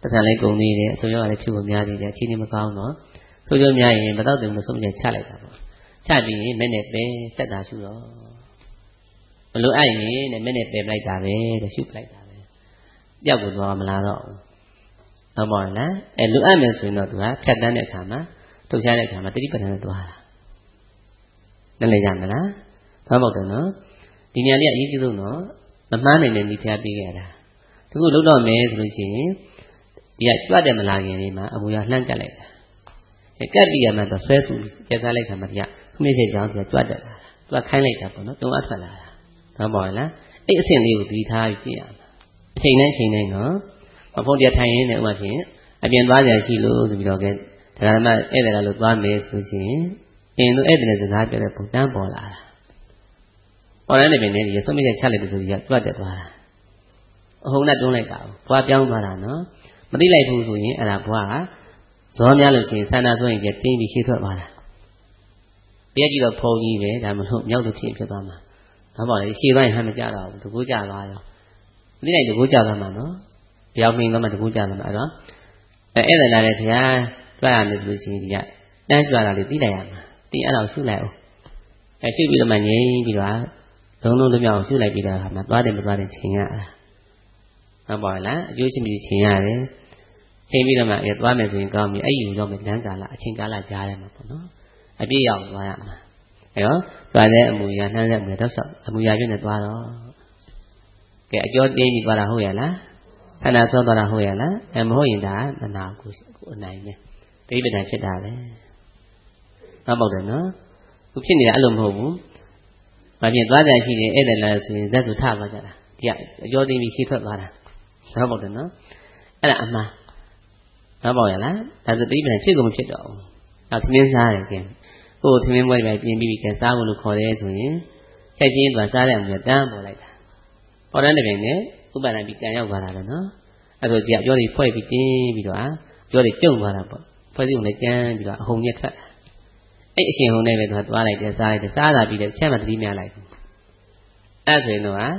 တခြားလည်းကုန်နေတယ်အဆိုရောလည်းဖြစ်ဖို့များနေတယ်အချင်းချင်းမကောင်းတော့ဆိုကြများရင်မတော့တယ်လို့ဆုံးဖြတ်ချလိုက်တာပေါ့ချပြီးရင်မဲ့နဲ့ပဲစက်တာရှုတော့ဘလို့အဲ့ရင်နဲ့မဲ့နဲ့ပဲလိုက်တာပဲတဲ့ရှုလိုက်တာပဲပြောက်ကိုသွားမလားတော့ဟုတ်ပါလားအဲလိုအပ်မယ်ဆိုရင်တော့သူကဖြတ်တန်းတဲ့အခါမှာထုတ်ရှားတဲ့အခါမှာတတိပဋ္ဌာန်နဲ့သွားတာနားလည်ကြမလားသောက်တယ်နော်ဒီနေရာလေးကအရေးကြီးဆုံးတော့မမှန်းနိုင်တဲ့ဒီဖျားပြီးခဲ့တာတခုလုံးတော့မယ်ဆိုလို့ရှိရင်ဒီကကြွတယ်မလာခင်လေးမှာအမူအရာလှမ်းကတ်လိုက်တာအဲကတ်ပြီးရမှတော့ဆွဲစုကျက်စားလိုက်ခါမှာဒီကခမိဖြစ်ကြောင်းဒီကကြွတယ်လာသူကခိုင်းလိုက်တာပေါ့နော်တုံးအထွက်လာတာသောက်ပါလားအဲ့အဆင့်လေးကိုဒီထားပြီးကြည့်ရမှာအချိန်နဲ့အချိန်နဲ့နော်မဖို့တရားထိုင်ရင်းနဲ့ဥပမာဖြင့်အပြင်သွားကြရှိလို့ဆိုပြီးတော့ကဲဒါကမှဧည့်သည်လာလို့သွားမယ်ဆိုရှင်အင်းတို့ဧည့်သည်စကားပြောတဲ့ပုံတန်းပေါ်လာတာပေါ်လာတဲ့ပြင်နဲ့ဒီဆုံးမချက်ချလိုက်လို့ဆိုပြီးကြွတ်တက်သွားတာအဟုန်နဲ့တွန်းလိုက်တာဘွားပြောင်းသွားတာနော်မသိလိုက်ဘူးဆိုရင်အဲ့ဒါဘွားကဇောများလို့ရှိရင်ဆန္ဒဆိုရင်ပြတင်းပြီးရှေ့ထွက်သွားတာပြည့်ကြည့်တော့ဖုံကြီးပဲဒါမဟုတ်မြောက်လို့ဖြစ်ဖြစ်သွားမှာဒါပေါ့လေရှေ့ပိုင်းဟမ်းမကြတော့ဘူးတကူကြသွားရောမသိလိုက်တကူကြသွားမှာနော်ပြောင်းမင်းသွားမှတကူကြသွားမှာအဲ့တော့အဲ့ဒါလာတဲ့ဘုရားကြွရမယ်ဆိုလို့ရှိရင်ဒီကတန်းကြွတာလေးသိလိုက်ရမှာဒီအဲ့တော့ရှုလိုက်အောင်အဲရှုပြီးတော့မှငြိမ်ပြီးတော့လုံးလုံးလုံးမြောက်ရှုလိုက်ပြီးတော့ဟာမှာသွားတယ်မသွားတယ်ချိန်ရတာဟုတ်ပါလားအကျိုးရှိပြီးချိန်ရတယ်ချိန်ပြီးတော့မှအဲသွားမယ်ဆိုရင်ကောင်းပြီအဲ့ယူရောက်မယ်လမ်းကာလအချိန်ကာလကြားရမှာပေါ့နော်အပြည့်ရောက်သွားရမှာအဲတော့သွားတဲ့အမူအရာနှမ်းတဲ့အမူအရာတော့ဆောက်အမူအရာပြည့်နေသွားတော့ကဲအကျော်တင်းပြီးသွားတာဟုတ်ရဲ့လားခန္ဓာဆောသွားတာဟုတ်ရဲ့လားအဲမဟုတ်ရင်ဒါမနာကိုကိုအနိုင်ပဲတိပ္ပံဖြစ်တာပဲဟုတ်ပါတယ်နော်ခုဖြစ်နေတာအဲ့လိုမဟုတ်ဘူးဘာဖြစ်သွားကြရှိတယ်ဧည့်သည်လားဆိုရင်ဇက်သူထသွားကြတာဒီကအကျော်တင်းပြီးရှေ့ထွက်သွားတာဟုတ်ပါတယ်နော်အဲ့ဒါအမှားဟုတ်ပါရဲ့လားဒါဆိုတိပ္ပံဖြစ်ကုန်မဖြစ်တော့ဘူးအဲသမင်းစားတယ်ကဲဟိုသမင်းပွဲပဲပြင်ပြီးပြီကဲစားဖို့လို့ခေါ်တယ်ဆိုရင်ချက်ချင်းသွားစားတဲ့အမြဲတမ်းပေါ်လိုက်တာပေါ်တဲ့ပြင်နဲ့ဥပါဒံပြီးကံရောက်သွားတာပဲနော်အဲ့ဆိုကြအကျော်တွေဖွဲ့ပြီးတင်းပြီးတော့အကျော်တွေကျုံသွားတာပေါ့ဖွဲ့စီုံလည်းကျန်းပြီးတော့အဟုန်ညက်ထွက်အဲ့အရှင်ဟုန်နဲ့ပဲသူကသွားလိုက်တယ်စားလိုက်တယ်စားတာပြီးတယ်ချက်မှတတိများလိုက်ဘူးအဲ့ဆိုရင်တော့ဟို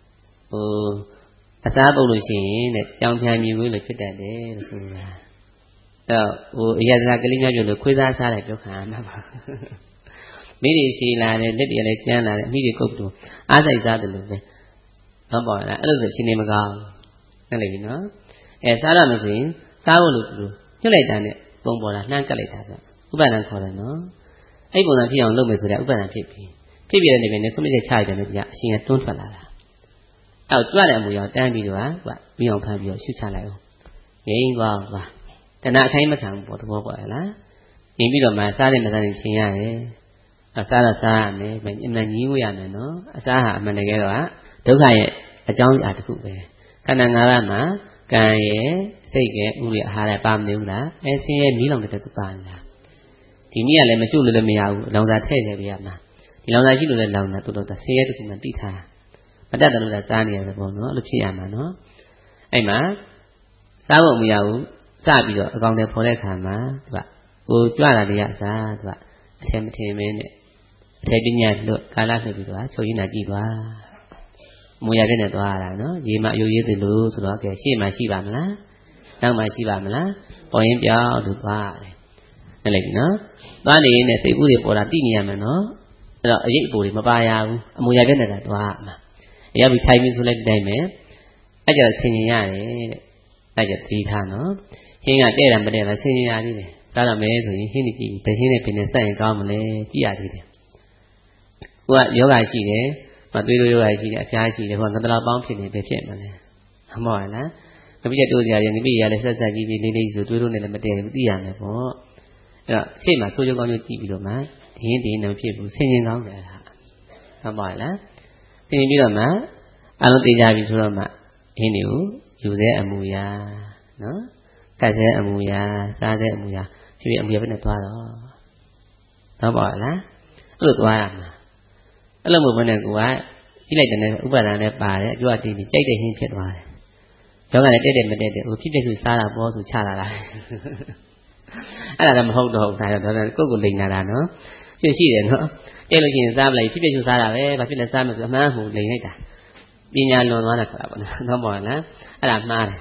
အစားပုတ်လို့ရှိရင်တဲ့ကြောင်ဖြံမြူလို့ဖြစ်တတ်တယ်လို့ဆိုတာအဲ့ဟိုအရသာကလေးများပြောလို့ခွေးသားစားတယ်ပြောခံရမှာပါမိတွေရှိလာတယ်လက်တွေလည်းကျန်းလာတယ်အမိတွေကုတ်တူအားစိတ်စားတယ်လို့ပဲဟုတ်ပါလားအဲ့လိုဆိုရှင်နေမကောင်းနဲ့လေနော်အဲစားရမယ်ဆိုရင်စားဖို့လို့သူညှို့လိုက်တာနဲ့ပုံပေါ်လာနှမ်းကတ်လိုက်တာဆိုဥပါဒံခေါ်တယ်နော်အဲ့ပုံစံဖြစ်အောင်လုပ်မယ်ဆိုတဲ့ဥပါဒံဖြစ်ပြီဖြစ်ပြတဲ့နေပြင်နဲ့ဆုံးမချက်ချရတယ်လို့ကြာအရှင်ကတွန်းထွက်လာတာအဲ့တော့ကြွတဲ့အမူအရာတန်းပြီးတော့ကပြီးအောင်ဖမ်းပြီးတော့ရှုချလိုက်အောင်ငြိမ်းသွားပါတဏှာအခိုင်းမခံဘူးပေါ့သဘောပေါက်ရလားငြိမ်းပြီးတော့မှစားတဲ့မစားတဲ့ချိန်ရတယ်အစားတော့စားရမယ်အမှန်ကြီးဝရမယ်နော်အစားဟာအမှန်တကယ်တော့ဒုက္ခရဲ့အကြောင်းအရာတစ်ခုပဲခန္ဓာ၅ပါးမှာကံရဲ့စိတ်ရဲ့ဥရအာဟာရပါမနေဘူးလားအဲဆင်းရဲမီးလောင်တဲ့တူပါလားဒီနည်းကလည်းမရှုလို့လည်းမရဘူးလောင်စာထည့်နေပြရမှာဒီလောင်စာရှိလို့လည်းလောင်တာတူတော့ဆင်းရဲတစ်ခုမှတိထားမတတ်တယ်လို့လည်းစားနေရတဲ့ပုံနော်အဲ့လိုဖြစ်ရမှာနော်အဲ့မှာစားဖို့မရဘူးစပြီးတော့အကောင်တွေဖော်တဲ့ခါမှာသူကဟိုကြွလာတဲ့ရစားသူကအထင်မထင်မင်းနဲ့အထက်ပညာလွတ်ကာလလွတ်ပြီးတော့ချုပ်ရင်းနာကြည့်သွားမူရပြည့်နဲ့သွားရတာနော်ရေမအယိုးရေးတယ်လို့ဆိုတော့ကဲရှေ့မှာရှိပါမလားနောက်မှာရှိပါမလားပေါ်ရင်ပြောင်းလို့သွားတယ်နဲ့လိုက်ပြီနော်သွားနေရင်လည်းစိတ်ကူးတွေပေါ်လာတိနေရမယ်နော်အဲ့တော့အရေးအပေါ်တွေမပါရဘူးအမူရပြည့်နဲ့သွားမှာရပြီထိုင်ပြီဆိုလိုက်တိုင်းမယ်အဲ့ကြဆင်ញင်ရတယ်တဲ့အဲ့ကြတီးထားနော်ဟင်းကတဲ့တယ်မတဲ့လားဆင်ញင်ရသေးတယ်ဒါတော့မဲဆိုရင်ဟင်းနေကြည့်ဘယ်ဟင်းနဲ့ပြင်နေစိုက်ရင်ကောင်းမလဲကြည့်ရသေးတယ်ကိုကယောဂရှိတယ်မသွေးတို့ယောဂရှိတယ်အဖျားရှိတယ်ဟိုကငတလာပေါင်းဖြစ်နေပဲဖြစ်မှာလဲအမောလားငပိချက်တို့ကြရတယ်ငပိရလည်းဆက်ဆက်ကြီးကြီးလေးလေးဆိုသွေးတို့နဲ့လည်းမတည့်ဘူးသိရမယ်ပေါ့အဲ့တော့ရှေ့မှာဆိုးကြကောင်းကြည့်ပြီးတော့မှဒီဟင်းဒီနဲ့ဖြစ်ဘူးဆင်ញင်ကောင်းတယ်လားအမောလားသင်ပြီးတော့မှအလုံးသိကြပြီဆိုတော့မှအင်းတွေကိုယူတဲ့အမူအရာနော်ကတ်တဲ့အမူအရာစားတဲ့အမူအရာဖြစ်ဖြစ်အမူအရာပဲနဲ့သွားတော့တော့ပါလားအဲ့လိုသွားရမှာအဲ့လိုမဟုတ်ဘဲနဲ့ကိုကကြည့်လိုက်တဲ့ဥပါဒဏ်နဲ့ပါတယ်အကျိုးအတင်းပြီးကြိုက်တဲ့ဟင်းဖြစ်သွားတယ်ယောဂနဲ့တက်တယ်မတက်တယ်ဟိုဖြစ်ဖြစ်ဆိုစားတာပေါ်ဆိုချလာတာအဲ့ဒါတော့မဟုတ်တော့ဘူးဒါတော့ကိုယ့်ကိုလိန်လာတာနော်ကျွတ်ရှိတယ်နော်ကြိတ်လို့ရှိရင်စားမလိုက်ဖြစ်ဖြစ်ဆိုစားတာပဲဘာဖြစ်လဲစားမယ်ဆိုအမှန်ဟိုလိန်လိုက်တာပညာလွန်သွားတာခါပါနော်တော့ပါလားအဲ့ဒါမှားတယ်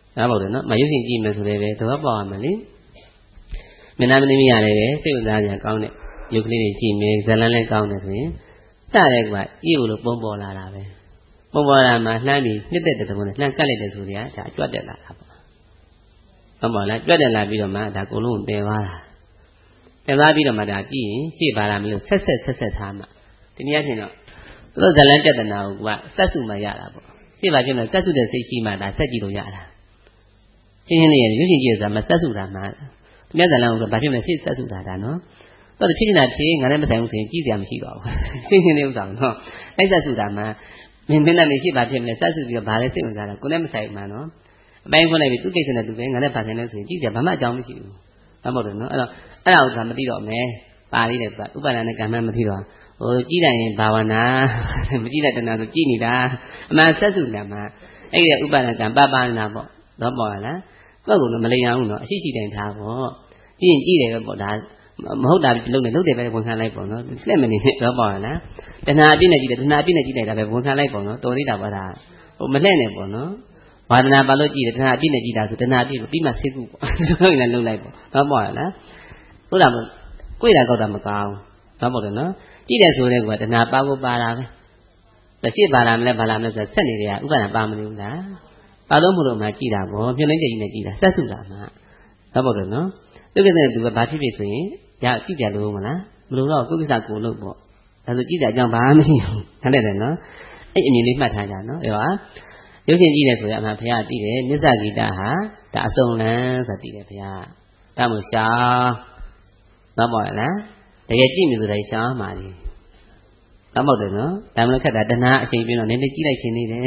ဒါပေါ့တယ်နော်မရုပ်ရှင်ကြည့်မယ်ဆိုလည်းပဲသဘောပေါက်ရမယ်လေမင်းသားမင်းသမီးရလည်းပဲစိတ်ဝင်စားကြကောင်းတဲ့ရုပ်ကလေးတွေကြည့်မယ်ဇလန်းလည်းကောင်းတယ်ဆိုရင်စတဲ့ကွာဤကိုလို့ပုံပေါ်လာတာပဲပုံပေါ်လာမှလှမ်းပြီးနှစ်သက်တဲ့သဘောနဲ့လှမ်းကတ်လိုက်တဲ့ဆိုတွေကဒါအကျွတ်တက်လာတာပေါ့ဟုတ်ပါလားကျွတ်တက်လာပြီးတော့မှဒါကိုလုံးတည်သွားတာတည်သွားပြီးတော့မှဒါကြည့်ရင်ရှေ့ပါလာမလို့ဆက်ဆက်ဆက်ဆက်ထားမှဒီနည်းအားဖြင့်တော့သူတို့ဇလန်းတက်တနာကိုကစက်စုမှရတာပေါ့ရှေ့ပါဖြစ်တော့စက်စုတဲ့စိတ်ရှိမှဒါဆက်ကြည့်လို့ရတာရှင်းရှင်းလေးရွှေရှင်ကြည့်ဆိုတာမစက်စုတာမှမြတ်ဇလန်းကိုဘာဖြစ်မလဲရှေ့စက်စုတာဒါနော်တော့ဖြစ်နေတာဖြေငါလည်းမဆိုင်ဘူးဆိုရင်ကြည့်စရာမရှိပါဘူးရှင်းရှင်းလေးဥစ္စာနော်အဲ့စက်စုတာမှမင်းမင်းနဲ့ရှေ့ပါဖြစ်မလဲစက်စုပြီးတော့ဘာလဲစိတ်ဝင်စားတာကိုလည်းမဆိုင်မှနော်အပိုင်းခွန်းလိုက်ပြီးသူ့ကိစ္စနဲ့သူပဲငါလည်းပါဆိုင်လို့ဆိုရင်ကြည့်စရာဘာမှအကြောင်းမရှိဘူးဟုတ်ပါတော့နော်အဲ့တော့အဲ့ဒါကိုမသိတော့မယ်ပါလေးတယ်ဥပါဒနဲ့ကံမှမသိတော့ဟိုကြည့်တယ်ရင်ဘာဝနာမကြည့်တဲ့တဏှာဆိုကြည့်နေတာအမှန်စက်စုတာမှအဲ့ဒီဥပါဒကံပပနာပေါ့တော့ပေါ်လားကိုယ့်ကိုယ်မလိမ်အောင်နော်အရှိရှိတိုင်ထားပေါ့ကြည့်ရင်ကြည့်တယ်ပဲပေါ့ဒါမဟုတ်တာလုံးနဲ့လုံးတယ်ပဲဝန်ခံလိုက်ပေါ့နော်လက်မနေနဲ့တော့ပေါ်လားတဏှာအပြည့်နဲ့ကြည့်တယ်တဏှာအပြည့်နဲ့ကြည့်လိုက်တာပဲဝန်ခံလိုက်ပေါ့နော်တော်သေးတာပါဒါဟိုမလှဲ့နဲ့ပေါ့နော်ဝါဒနာပါလို့ကြည့်တယ်တဏှာအပြည့်နဲ့ကြည့်တာဆိုတဏှာအပြည့်ပြီးမှစိတ်ကူပေါ့ဟုတ်ရင်လည်းလုံးလိုက်ပေါ့တော့ပေါ်လားဟုတ်လားကိုယ်တာကောက်တာမကောင်းတော့ပေါ်တယ်နော်ကြည့်တယ်ဆိုတဲ့ကွာတဏှာပါဖို့ပါတာပဲလက်ရှိပါလာမလဲပါလာမလဲဆိုဆက်နေတယ်ကဥပဒနာပါမလို့လားပါလို့မလို့မှကြည့်တာပေါ့ပြုံးလိုက်ကြည့်နေကြည့်တာဆက်စုတာမှတော့ပေါ်တယ်နော်သူကိစ္စနဲ့သူကဘာဖြစ်ဖြစ်ဆိုရင်ရကြည့်ကြလို့မလားမလို့တော့ကိုယ်ကိစ္စကိုလို့ပေါ့ဒါဆိုကြည့်တဲ့အကြောင်းဘာမှမရှိဘူးဟုတ်တယ်နော်အဲ့အမြင်လေးမှတ်ထားကြနော်အဲ့တော့ရုပ်ရှင်ကြည့်တယ်ဆိုရင်အမှန်ဘုရားကြည့်တယ်မြစ္ဆာဂီတဟာဒါအစုံလန်းဆိုတည်တယ်ဘုရားဒါမှမဟုတ်ရှားတော့ပေါ်လားတကယ်ကြည့်မြင်ဆိုတိုင်းရှားမှာလေတော့မဟုတ်တယ်နော်ဒါမှမဟုတ်ခက်တာတဏှာအချိန်ပြင်းတော့နည်းနည်းကြည့်လိုက်ခြင်းနေတယ်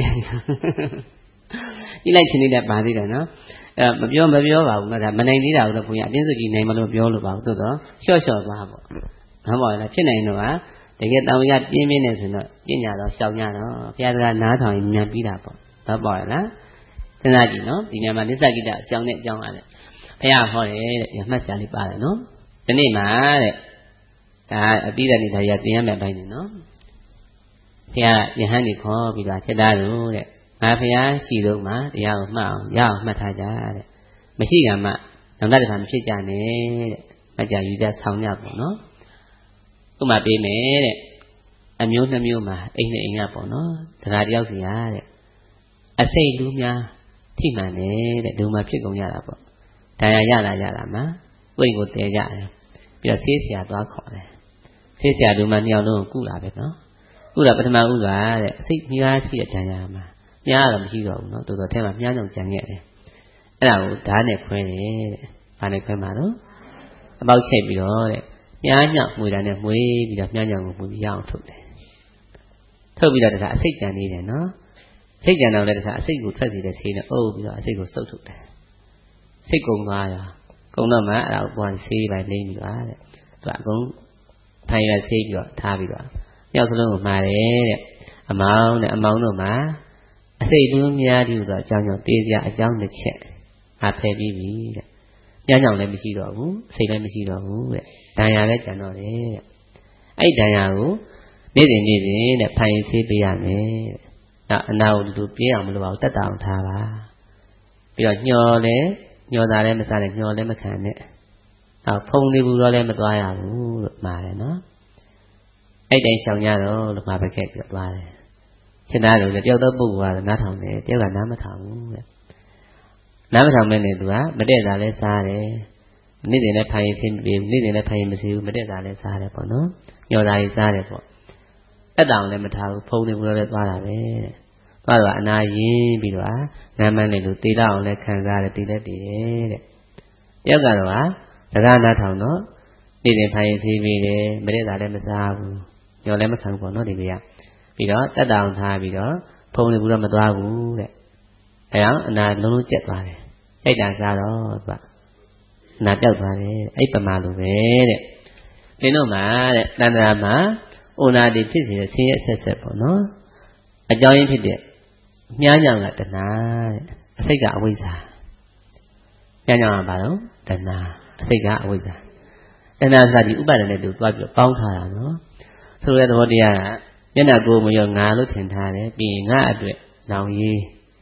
ကြည့်လိုက်ခြင်းနေတဲ့ပါသေးတယ်နော်အဲမပြောမပြောပါဘူးနော်ဒါမနိုင်သေးတာကိုတော့ဘုရားအတင်းစုကြည့်နိုင်မလို့ပြောလို့ပါဘူးသို့တော့လျှော့လျှော့သွားပေါ့နော်ပေါ့လားဖြစ်နိုင်တော့ကတကယ်တောင်ရပြင်းပြင်းနေဆိုတော့ပညာတော့ရှောင်ကြတော့ဘုရားစကားနားထောင်ရင်ဉာဏ်ပြီးတာပေါ့တော့ပေါ့လားစဉ်းစားကြည့်နော်ဒီညမှာနိစ္စကိတရှောင်တဲ့အကြောင်းအားလည်းဘုရားဟောတယ်တဲ့မှတ်စရာလေးပါတယ်နော်ဒီနေ့မှာတဲ့ဒါအတိတ်နေတာရတင်ရမယ့်ဘိုင်းနေနော်ဘုရားယဟန်ကြီးခေါ်ပြီးတော့ချက်သားလို့တဲ့ငါဘုရားရှိတော့မှတရားကိုမှတ်အောင်ရအောင်မှတ်ထားကြတဲ့မရှိကမှနောက်တစ်ခါမဖြစ်ကြနဲ့တဲ့မကြယူကြဆောင်းကြပေါ့နော်ဥပမာပေးမယ်တဲ့အမျိုးနှမျိုးမှာအိမ်နဲ့အိမ်ကပေါ့နော်တခါတယောက်စီရတဲ့အစိတ်လူများထိမှန်နေတဲ့ဒီမှာဖြစ်ကုန်ရတာပေါ့ဒါရရလာရတာမှာကိုယ့်ကိုတည်ကြတယ်ပြီးတော့ဆေးဆရာသွားခေါ်တယ်ဆေးဆရာတို့မှနှစ်ယောက်လုံးကိုကုလာပဲနော်ကုလာပထမဥကတဲ့အစိတ်မြားရှိတဲ့ဒဏ်ရာမှာမြားတော့မရှိတော့ဘူးနော်တော်တော်ထဲမှာမြားကြောင်ကြံခဲ့တယ်အဲ့ဒါကိုဓာတ်နဲ့ခွဲတယ်တဲ့ဘာနဲ့ခွဲမှာတော့အပေါက်ချိတ်ပြီးတော့တဲ့မြားညောင်မှွေတာနဲ့မှွေပြီးတော့မြားညောင်ကိုမှွေပြီးရအောင်ထုတ်တယ်ထုတ်ပြီးတော့တခါအစိတ်ကြံနေတယ်နော်စိတ်ကြံတော့လည်းတခါအစိတ်ကိုထွက်စီတဲ့ဆေးနဲ့အုပ်ပြီးတော့အစိတ်ကိုစုပ်ထုတ်တယ်စိတ်ကုံသွားရောကုံတော့မှအဲ့ဒါကိုပေါ်ဆေးပိုင်းလိမ့်ပြီးတော့တဲ့သူကအကုန်ထိုင်ရဆေးပြီးတော့ထားပြီးတော့ရောက်စလုံးကိုမှားတယ်တဲ့အမောင်းနဲ့အမောင်းတို့မှာအစိတ်တူးများတူတော့အကြောင်းကြောင့်တေးကြအကြောင်းတစ်ချက်ငါဖယ်ပြီးပြီတဲ့ညညောင်လည်းမရှိတော့ဘူးစိတ်လည်းမရှိတော့ဘူးတဲ့ဒဏ်ရာလည်းကျန်တော့တယ်တဲ့အဲ့ဒဏ်ရာကိုနေ့စဉ်နေ့စဉ်တဲ့ဖိုင်ဆေးပေးရမယ်တဲ့နောက်အနာကိုလူပြေးအောင်မလုပ်အောင်တက်တာအောင်ထားပါပြီးတော့ညှော်လဲညှော်တာလည်းမစားနဲ့ညှော်လည်းမခံနဲ့နောက်ဖုံနေဘူးတော့လည်းမသွားရဘူးလို့မှားတယ်နော်အဲ့တိုင်းရှောင်ကြတော့လို့မှာပဲခဲ့ပြီးတော့သွားတယ်ရှင်းသားလို့လည်းတယောက်တော့ပုဂ္ဂိုလ်ကနားထောင်တယ်တယောက်ကနားမထောင်ဘူးတဲ့နားမထောင်မဲနဲ့သူကမတည့်တာလည်းစားတယ်နေ့စဉ်လည်းဖိုင်ရင်သိမပြေဘူးနေ့စဉ်လည်းဖိုင်ရင်မစီဘူးမတည့်တာလည်းစားတယ်ပေါ့နော်ညှော်တာကြီးစားတယ်ပေါ့တက်တောင်လည်းမထားဘူးဖုံနေဘူးတော့လည်းသွားတာပဲတဲ့သွားတော့အနာရင်းပြီးတော့ငမ်းမန်းနေလို့တေတော့အောင်လည်းခံစားရတယ်တေလည်းတေတယ်တဲ့တယောက်ကတော့ဟာစကားနားထောင်တော့နေ့စဉ်ဖိုင်ရင်သိပြီးတယ်မတည့်တာလည်းမစားဘူးညှော်လည်းမခံဘူးပေါ့နော်ဒီကပြီးတော့တက်တောင်ထားပြီးတော့ဖုံနေဘူးတော့မသွားဘူးတဲ့အဲအောင်အနာလုံးလုံးကျက်သွားတယ်ကြိုက်တာစားတော့သူကအနာပြောက်သွားတယ်အဲ့ပမာလိုပဲတဲ့ဒီတော့မှတဲ့တဏ္ဍာမှာဩနာတိဖြစ်စေတဲ့ဆင်းရဲဆက်ဆက်ပေါ့နော်အကြောင်းရင်းဖြစ်တဲ့မြားညောင်ကတဏှာတဲ့အစိတ်ကအဝိဇ္ဇာမြားညောင်ကဘာလို့တဏှာအစိတ်ကအဝိဇ္ဇာတဏှာဆိုတာဒီဥပါဒณะနဲ့တူသွားပြီးပေါင်းထားတာနော်ဆိုတဲ့သဘောတရားကမျက်နှာကိုယ်မရောငါလို့ထင်ထားတယ်ပြီးရင်ငါအတွက်နောင်ရေး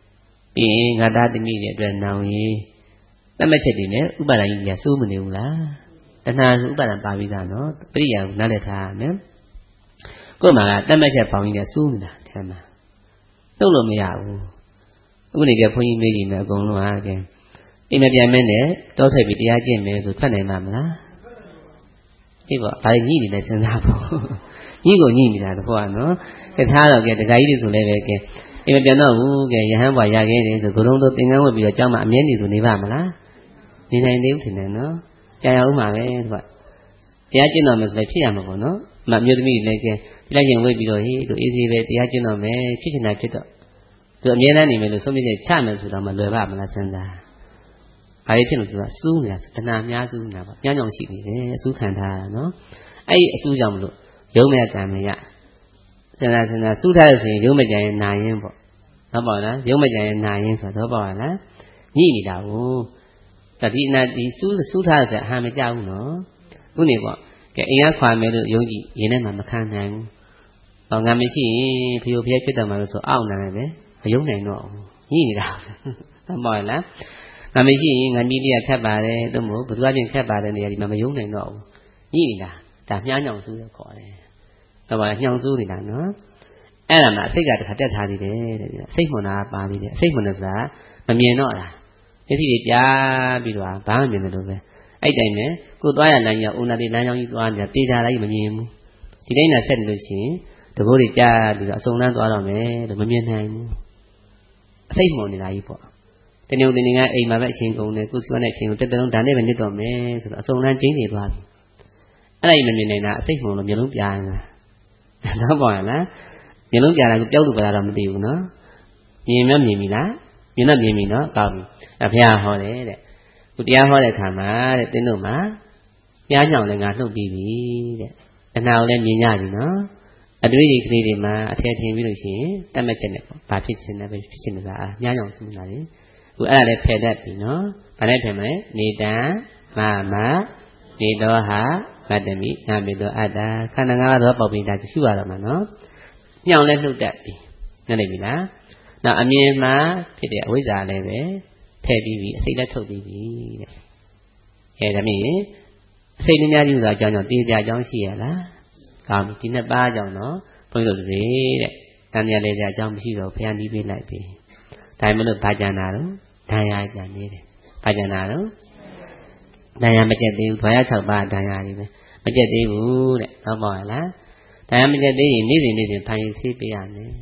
ပြီးငါသားသမီးတွေအတွက်နောင်ရေးတတ်မှတ်ချက်တွေနဲ့ဥပါဒဏ်ကြီးကစိုးမနေဘူးလားတဏှာဥပါဒဏ်ပါပြီးသားနော်ပရိယာကိုနားလည်ထားရမယ်ကိုယ်မှာကတတ်မှတ်ချက်ပေါင်းကြီးနဲ့စိုးနေတာထဲမှာတုတ်လို့မရဘူးအခုနေကဘုန်းကြီးမေးကြည့်မယ်အကုန်လုံးအားကဲအိမ်မပြန်မဲနဲ့တောထွက်ပြီးတရားကျင့်မယ်ဆိုထွက်နိုင်မှာမလားဒီပေါ့ဘာညှိနေလဲစဉ်းစားဖို့ညှိကိုညှိနေတာတခေါကနော်ကဲထားတော့ကဲတခါကြီးတွေဆိုလည်းပဲကဲအိမ်မပြန်တော့ဘူးကဲရဟန်းဘွားရခဲ့တယ်ဆိုဂုံတို့သင်္ကန်းဝတ်ပြီးတော့ကျောင်းမှာအမြဲနေဆိုနေပါမလားနေနိုင်သေးဘူးထင်တယ်နော်ကြာရအောင်ပါပဲသူကတရားကျင့်တော်မယ်ဆိုလည်းဖြစ်ရမှာပေါ့နော်မမျိုးသမီးတွေလည်းကဲပြလိုက်ရင်ဝတ်ပြီးတော့ဟေးသူအေးသေးပဲတရားကျင့်တော်မယ်ဖြစ်ချင်တာဖြစ်တော့သူအမြဲတမ်းနေမယ်လို့ဆုံးဖြတ်ချက်ချမယ်ဆိုတော့မလွယ်ပါမလားစဉ်းစားဘာလို့ဖြစ်လို့သူကစူးနေတာတဏှာများစူးနေတာပေါ့ညောင်းညောင်းရှိနေတယ်အစူးခံထားတာနော်အဲ့ဒီအစူးကြောင့်မလို့ရုံးမဲ့ကံမရစဉ်းစားစဉ်းစားစူးထားလို့ဆိုရင်ရုံးမဲ့ကြရင်နာရင်ပေါ့ဟုတ်ပါလားရုံးမဲ့ကြရင်နာရင်ဆိုတော့ပေါ့လားညှိနေတာကိုတတိနာဒီစူးစူးထားတဲ့အဟံမကြဘူးနော်ခုနေပေါ့ကဲအိမ်ကခွာမယ်လို့ယုံကြည်ရင်ထဲမှာမခံနိုင်ဘူးဟောငါမရှိရင်ဖျို့ဖျက်ဖြစ်တယ်မှာလို့ဆိုအောင့်နေတယ်ပဲမယုံနိုင်တော့ဘူးညှိနေတာဟုတ်ပါလားငါမရှိရင်ငါမိလေးကခက်ပါတယ်သို့မဟုတ်ဘသူအပြင်ခက်ပါတယ်နေရာဒီမှာမယုံနိုင်တော့ဘူးညှိနေတာဒါမြားညောင်စူးရခေါ်တယ်ဟုတ်ပါလားညောင်စူးနေတာနော်အဲ့ဒါမှအစိတ်ကတခါတက်ထားသေးတယ်တဲ့စိတ်မှန်တာပါသေးတယ်အစိတ်မှန်တယ်ဆိုတာမမြင်တော့လားဒီတိတွေပြားပြီးတော့ဘာမှမြင်တယ်လို့ပဲအဲ့တိုင်းပဲကိုသွားရလမ်းကြောင်းဦးနာလေးလမ်းကြောင်းကြီးသွားနေတာတေးတာလိုက်မမြင်ဘူးဒီတိုင်းနဲ့ဆက်နေလို့ရှိရင်တကိုးတွေကြားပြီးတော့အစုံလန်းသွားတော့မယ်လို့မမြင်နိုင်ဘူးအစိတ်မှန်နေတာကြီးပေါ့တနေ့တနေ့ကအိမ်မှာပဲအချိန်ကုန်တယ်ကိုယ်စွမ်းတဲ့အချိန်ကိုတက်တလုံးဒါနဲ့ပဲနစ်တော့မယ်ဆိုတော့အစုံလန်းကျင်းနေသွားပြီအဲ့ဒါကြီးမမြင်နိုင်တာအစိတ်မှန်လို့မျိုးလုံးပြားနေတာတော့ပေါ့လားမျိုးလုံးပြားတာကိုပျောက်လို့ပါတော့မသိဘူးနော်မြင်မမြင်ပြီလားမြင်တော့မြင်ပြီနော်ကောင်းပြီအဖေဟောတယ်တဲ့ခုတရားဟောတဲ့အခါမှာတဲ့သင်တို့မှာပြားညောင်လည်းငါလှုပ်ပြီးပြီတဲ့တဏှာကိုလည်းမြင်ကြပြီနော်အတွေ့အကြုံကလေးတွေမှာအထည်ထင်ပြီးလို့ရှိရင်တတ်မှတ်ချက်နဲ့ပေါ့ဘာဖြစ်ခြင်းလဲပဲဖြစ်ခြင်းလားမြားညောင်စူးလာတယ်ခုအဲ့ဒါလည်းဖယ်တတ်ပြီနော်ဘာနဲ့ဖယ်မလဲနေတံမမနေတော်ဟာမတ္တမိနာမေတောအတ္တခန္ဓာငါးပါးတော့ပေါက်ပြီးဒါရှုရတော့မှာနော်ညောင်လည်းလှုပ်တတ်ပြီနားလည်ပြီလားနောက်အမြင်မှာဖြစ်တဲ့အဝိဇ္ဇာလည်းပဲထည့်ပြီးပြီအစိတ်လည်းထုတ်ပြီးပြီတဲ့အဲဒါမြင်အစိတ်များကြီးဆိုတာအကြောင်းကြောင့်တေးကြအကြောင်းရှိရလားကောင်းပြီဒီနှစ်ပါးကြောင့်နော်ဘုန်းကြီးတို့တွေတဲ့တန်မြတ်လေကြအကြောင်းမရှိတော့ဘုရားနီးပေးလိုက်ပြီဒါမှမဟုတ်ဘာကြံတာတော့ဒဏ်ရာကြံနေတယ်ဘာကြံတာတော့ဒဏ်ရာမကျက်သေးဘူးဒွါရ၆ပါးဒဏ်ရာတွေပဲမကျက်သေးဘူးတဲ့ဟုတ်ပါလားဒဏ်ရာမကျက်သေးရင်နေ့စဉ်နေ့စဉ်ဖန်ရင်ဆေးပေးရမယ်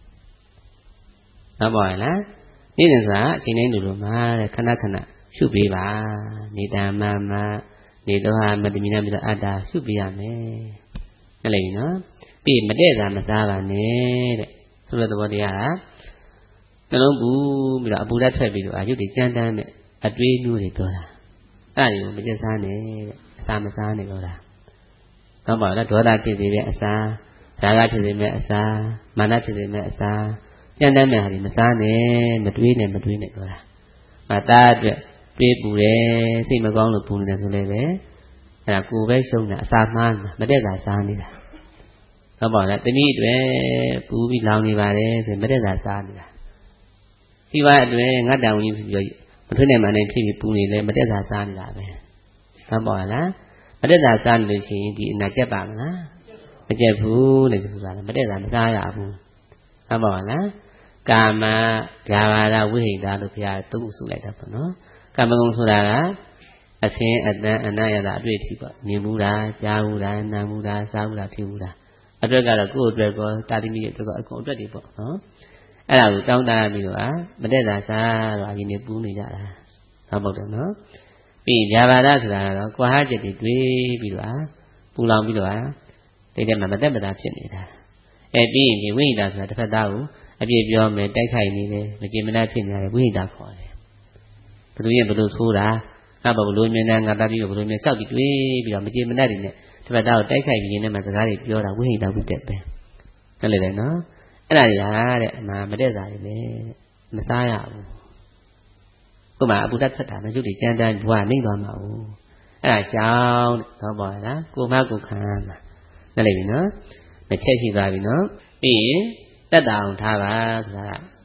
ဟုတ်ပါလားနေ့စဉ်ဆိုတာအချိန်တိုင်းလိုလိုမှာတဲ့ခဏခဏရှုပေးပါနေတံမမနေတော့ဟာမတ္တမိနာမိတော့အတ္တရှုပေးရမယ်ဟုတ်လေနော်ပြီးမတဲ့တာမစားပါနဲ့တဲ့ဆိုတဲ့သဘောတရားကနှလုံးပူပြီးတော့အပူဓာတ်ထွက်ပြီးတော့အာယုတ်တွေကြမ်းတမ်းမဲ့အတွေးမျိုးတွေပြောတာအဲ့ဒါကိုမကျက်စားနဲ့တဲ့အစာမစားနဲ့ပြောတာဟုတ်ပါလားဒေါသဖြစ်စေတဲ့အစာရာဂဖြစ်စေမဲ့အစာမာနဖြစ်စေမဲ့အစာကြမ်းတမ်းမဲ့ဟာတွေမစားနဲ့မတွေးနဲ့မတွေးနဲ့ပြောတာမသားအတွက်တွေးပူတယ်စိတ်မကောင်းလို့ပူနေတယ်ဆိုလည်းပဲအဲ့ဒါကိုယ်ပဲရှုံးတာအစာမှားမတက်ကစားနေတာဟုတ်ပါလားတနည်းအတွက်ပူပြီးလောင်နေပါတယ်ဆိုရင်မတက်တာစားနေတာဒီဘက်အတွက်ငတ်တံဝင်ဆိုပြီးမထွေးနိုင်မှလည်းဖြစ်ပြီးပူနေလဲမတက်တာစားနေတာပဲဟုတ်ပါလားမတက်တာစားနေလို့ရှိရင်ဒီအနာကျက်ပါမလားမကျက်ဘူးလေဆိုတာမတက်တာမစားရဘူးဟုတ်ပါလားကာမဂါဘာဒဝိဟိတလို့ဘုရားသုံးခုစုလိုက်တာပေါ့နော်ကာမဂုဏ်ဆိုတာကအသင်းအတန်အနယတာအတွေ့အထိပေါ့မြင်ဘူးလားကြားဘူးလားနားဘူးလားစားဘူးလားဖြစ်ဘူးလားအတွက်ကတော့ကိုယ့်အတွက်ကောတာတိမိရဲ့အတွက်ကောအကုန်အတွက်တွေပေါ့နော်အဲ့ဒါကိုတောင်းတပြီးတော့အာမတက်တာစားတော့အရင်နေပူးနေကြတာဟုတ်ပါတော့နော်ပြီးဇာဘာဒဆိုတာကတော့ကွာဟချက်တွေတွေးပြီးတော့အာပူလောင်ပြီးတော့အာတိတ်တဲ့မှာမတက်မတာဖြစ်နေတာအဲပြီးရင်ဒီဝိဟိတဆိုတာတစ်ဖက်သားကိုအပြည့်ပြောမယ်တိုက်ခိုက်နေတယ်မကျေမနပ်ဖြစ်နေတယ်ဝိဟိတခေါ်တယ်ဘယ်သူရဲ့ဘယ်လိုဆိုးတာငါဘယ်လိုမြင်နေငါတတ်ပြီးဘယ်လိုမြင်စောက်ပြီးတွေးပြီးတော့မကျေမနပ်တွေနဲ့တစ်ဖက်သားကိုတိုက်ခိုက်ပြီးရင်းနဲ့မှစကားတွေပြောတာဝိဟိတဝိတက်ပဲဟုတ်လေနော်အဲ့ဒါတွေဟာတဲ့အမှမတက်စားတွေလေမစားရဘူးဥပမာအပူဓာတ်ထွက်တာမကျုပ်တွေကြမ်းတမ်းဘွားနှိမ့်သွားမှာဘူးအဲ့ဒါရှောင်းတော့ပါလားကိုမကိုခံမှာဟုတ်လေပြီနော်တစ်ချက်ရှိသွားပြီနော်ပြီးရင်တက်တာအောင်ထားပါဆိုတာ